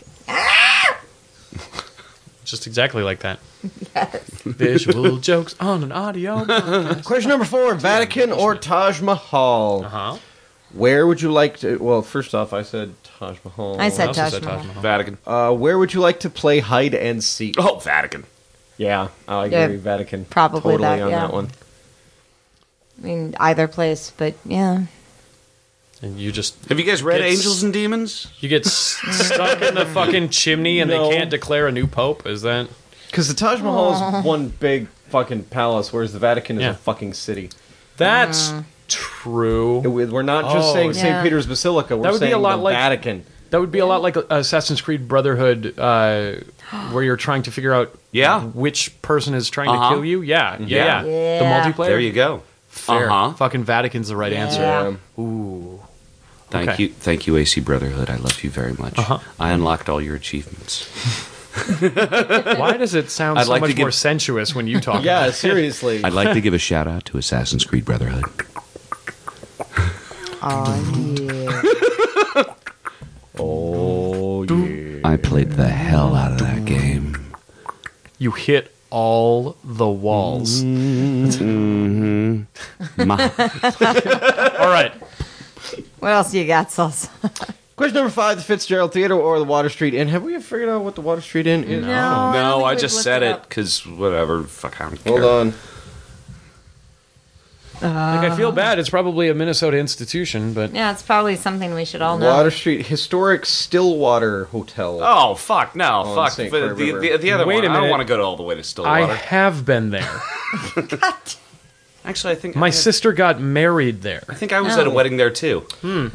Just exactly like that. Yes. Visual jokes on an audio. Question number four. Vatican or Taj Mahal? Uh huh. Where would you like to... Well, first off, I said Taj Mahal. I said also Taj said Taj Mahal. Mahal. Vatican. Uh, where would you like to play hide and seek? Oh, Vatican. Yeah, I agree. Yeah, Vatican. probably totally that, on yeah. that one. I mean, either place, but yeah. And you just Have you guys read It's- Angels and Demons? you get s- stuck in the fucking chimney, and No. they can't declare a new pope. Is that? Because the Taj Mahal is one big fucking palace, whereas the Vatican is Yeah. a fucking city. That's true. It- we're not just Oh, saying yeah. Saint Peter's Basilica. We're That would be saying a lot the like- Vatican. That would be a lot like Assassin's Creed Brotherhood, uh, where you're trying to figure out Yeah. which person is trying Uh-huh. to kill you. Yeah, yeah, Yeah. yeah. Yeah. The multiplayer. There you go. Fair. Uh-huh. Fucking Vatican's the right answer. Yeah. Um, Ooh. Thank Okay. you, thank you, A C Brotherhood. I love you very much. Uh-huh. I unlocked all your achievements. Why does it sound I'd so like to much give- more sensuous when you talk? yeah, seriously. I'd like to give a shout out to Assassin's Creed Brotherhood. Oh, yeah. Oh, yeah. I played the hell out of that game. You hit all the walls. My, All right. What else you got, Salsa? Question number five, the Fitzgerald Theater or the Water Street Inn. Have we figured out what the Water Street Inn is? No. I don't no, think I we've just looked said it it up. because whatever. Fuck, I don't care. Hold on. Like, I feel bad. It's probably a Minnesota institution, but Yeah, it's probably something we should all know. Water Street, historic Stillwater Hotel. Oh fuck no, On fuck. Saint But Clair the, River. the, the other Wait one, a I don't minute. want to go to all the way to I Stillwater. have been there. Actually, I think My I, sister got married there. I think I was at a Oh. wedding there too.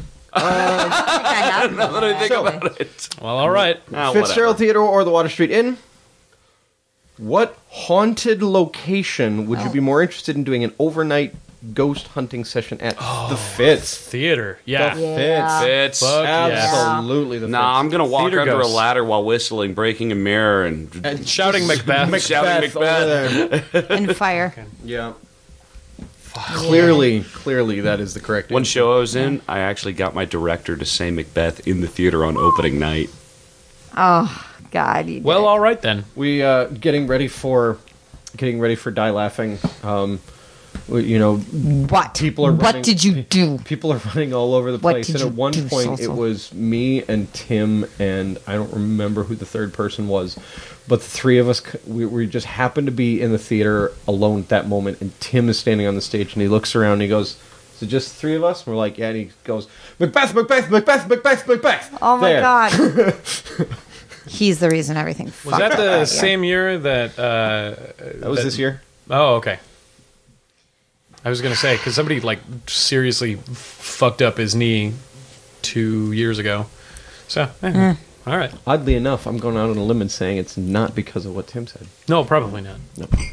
I have Now that I think So- about it. Well, all right. Ah, Fitzgerald whatever. Theater or the Water Street Inn. What haunted location would you be more interested in doing an overnight ghost hunting session at? The Fitz. Theater. Yeah. The Yeah. Fitz. Fitz. Fuck yes. Absolutely the Nah, I'm Fitz. gonna walk Theater under ghosts. a ladder while whistling, breaking a mirror, and, And Shouting Macbeth. shouting over Macbeth. there. And fire. Yeah. Clearly, clearly that is the correct One answer. show I was in, I actually got my director to say Macbeth in the theater on opening night. Oh, God. You Well, did. all right then. We uh, getting ready for getting ready for Die Laughing. Um, you know, What? people are What running, did you do? People are running all over the What place. did And you at one do, point, Salsa? it was me and Tim, and I don't remember who the third person was, but the three of us, we, we just happened to be in the theater alone at that moment, and Tim is standing on the stage, and he looks around, and he goes, "Is it just the three of us?" And we're like, "Yeah," and he goes, "Macbeth, Macbeth, Macbeth, Macbeth, Macbeth." Oh my There. god. He's the reason everything Was fucked that up the year. same year that? Uh, That was that- this year. Oh, okay. I was gonna say because somebody like seriously f- fucked up his knee two years ago. So, eh, all right. Oddly enough, I'm going out on a limb and saying it's not because of what Tim said. No, probably not.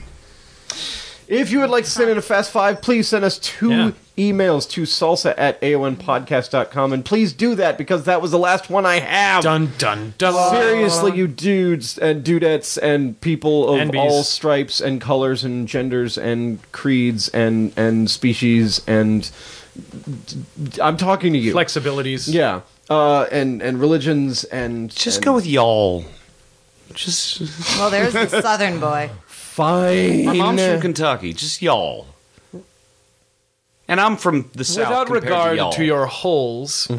If you would like to send in a Fast Five, please send us two Yeah. emails to salsa at A O N podcast dot com. And please do that because that was the last one I have. Dun dun dun. Seriously, you dudes and dudettes and people of And bees. all stripes and colors and genders and creeds and, and species and I'm talking to you. Flexibilities. Yeah. Uh, and, and religions and... Just and go with y'all. Just Well, there's the southern boy. Fine. my mom's from Kentucky. Just y'all. And I'm from the south. Without compared regard to, y'all. to your holes,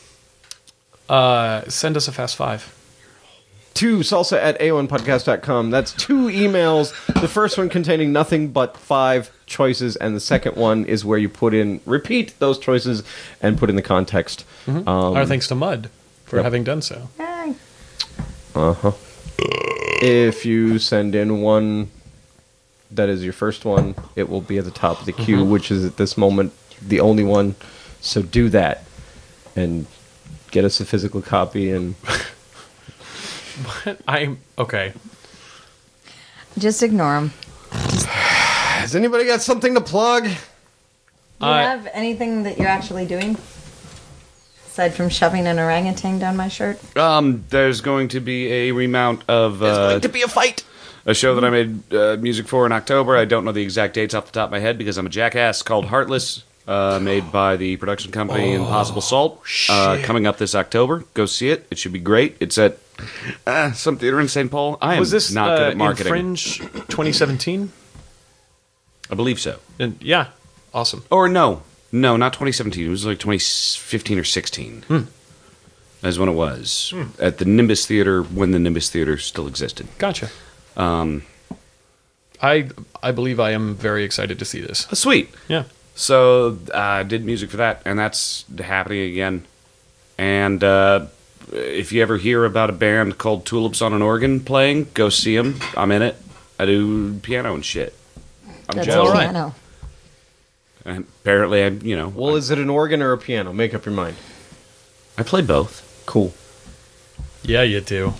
uh, send us a fast five. To salsa at A O N podcast dot com. That's two emails. The first one containing nothing but five choices, and the second one is where you put in, repeat those choices, and put in the context. Um, Our thanks to Mud for yep. having done so. Hey. Uh-huh. If you send in one that is your first one, it will be at the top of the queue, which is at this moment the only one. So do that, and get us a physical copy, and... I'm okay. Just ignore him. Has anybody got something to plug? Do you Uh, have anything that you're actually doing? Aside from shoving an orangutan down my shirt? Um, there's going to be a remount of uh, be a fight. a show that I made uh, music for in October. I don't know the exact dates off the top of my head because I'm a jackass. Called Heartless, uh, made by the production company Impossible Salt. Uh, coming up this October. Go see it. It should be great. It's at uh, some theater in Saint Paul. I am Was this not uh, good at in marketing. Fringe twenty seventeen? I believe so. And yeah, awesome. Or no, no, not twenty seventeen. It was like twenty fifteen or sixteen. Hmm. That's when it was at the Nimbus Theater when the Nimbus Theater still existed. Gotcha. Um, I I believe I am very excited to see this. oh, sweet. Yeah. So I uh, did music for that, and that's happening again. And uh, if you ever hear about a band called Tulips on an Organ playing, go see them. I'm in it. I do piano and shit. I'm That's Joe. all right. piano. And apparently, I you know Well, is it an organ or a piano? Make up your mind. I play both. Cool. Yeah, you do.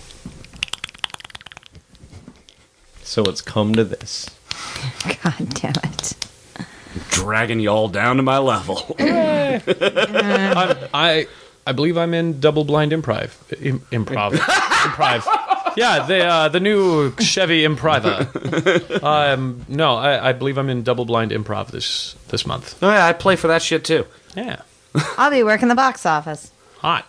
So it's come to this. God damn it. Dragging y'all down to my level. I'm, I I believe I'm in Double Blind Improv. Im, improv. improv. Yeah, the uh, the new Chevy Improva. Um, no, I, I believe I'm in Double Blind Improv this this month. Oh, yeah, I play for that shit too. Yeah, I'll be working the box office. hot.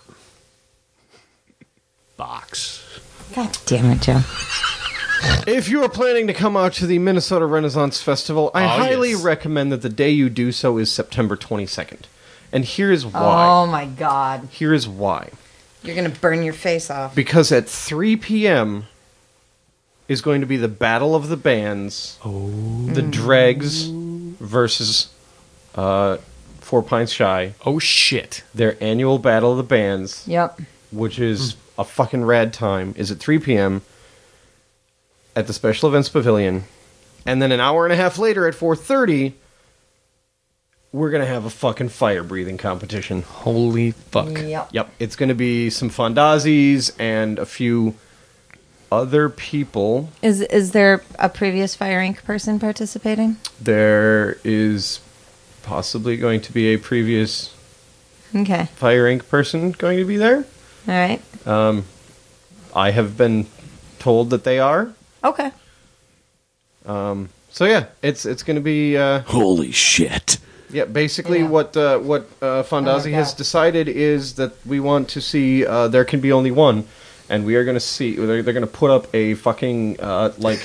Box. God damn it, Joe. If you are planning to come out to the Minnesota Renaissance Festival, I Oh, highly yes. recommend that the day you do so is September twenty-second. And here is why. Oh my god. Here is why. You're gonna burn your face off. Because at three p.m. is going to be the Battle of the Bands. Oh. The Dregs versus uh, Four Pints Shy. Oh shit. Their annual Battle of the Bands, Yep. which is a fucking rad time, is at three p.m. at the Special Events Pavilion. And then an hour and a half later at four thirty, we're going to have a fucking fire-breathing competition. Holy fuck. Yep. Yep, it's going to be some Fondazis and a few other people. Is is there a previous Fire Incorporated person participating? There is possibly going to be a previous Okay. Fire Incorporated person going to be there. All right. Um, I have been told that they are. Okay. Um, so yeah, it's it's going to be uh, Holy shit. yeah. Basically, Yeah. what uh, what uh, Fondazi Oh my has God. decided is that we want to see uh, There Can Be Only One, and we are going to see they're, they're going to put up a fucking uh, like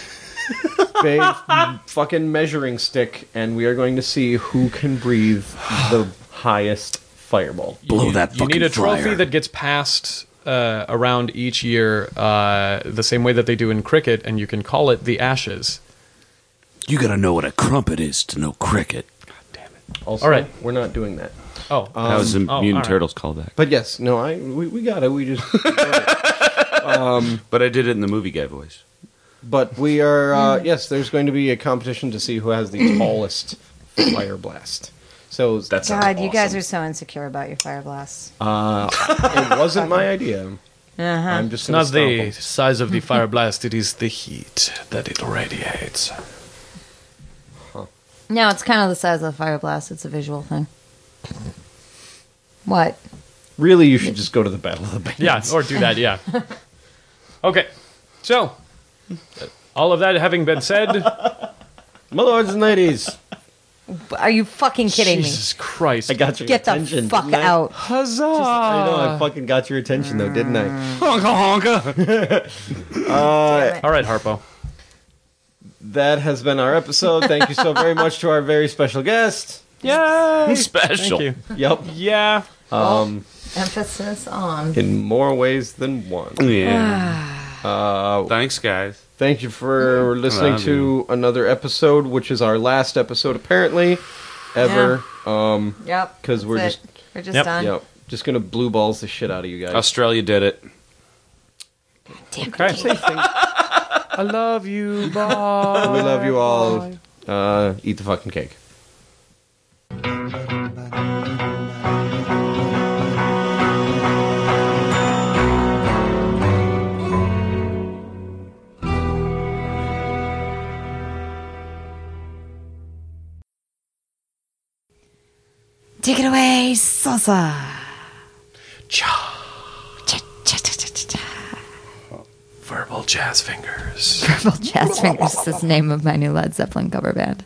big fucking measuring stick, and we are going to see who can breathe the highest fireball. Blow you, that You fucking need a trophy flyer. that gets passed uh, around each year uh, the same way that they do in cricket, and you can call it the Ashes. You gotta know what a crumpet is to know cricket. Damn it. Also, All right. we're not doing that. Oh, That was a oh, Mutant all right. Turtles callback. But yes, no, I we, we got it. We just. But I did it in the movie guy voice. But we are uh, yes. There's going to be a competition to see who has the tallest fire blast. So That sounds God, you guys awesome. are so insecure about your fire blasts. uh, it wasn't my idea. Uh-huh. I'm just It's gonna not the stomp 'em. size of the fire blast, it is the heat that it radiates. No, it's kind of the size of the fire blast. It's a visual thing. What? Really, you should just go to the Battle of the Bands. Yeah, or do that, yeah. Okay, so, all of that having been said, My lords and ladies, Are you fucking kidding Jesus Christ. I got your me? Get the attention. fuck didn't I? out. Huzzah! I know I fucking got your attention though, didn't I? Honka honka. All right, Harpo. That has been our episode. Thank you so very much to our very special guest. Yay! Special. Thank you. Yep. Yeah. Um, Emphasis on. in more ways than one. Yeah. Uh, Thanks, guys. thank you for listening love to another episode, which is our last episode apparently ever. Um, Yep. 'Cause we're that's just- it. We're just Yep. done. yep. Just gonna blue balls the shit out of you guys. Australia did it. Okay. I love you. Bye. We love you all. Uh, eat the fucking cake. Take it away, salsa. Cha. Cha, cha, cha, cha, cha, cha. Verbal jazz fingers. Purple Jazz Fingers is the name of my new Led Zeppelin cover band.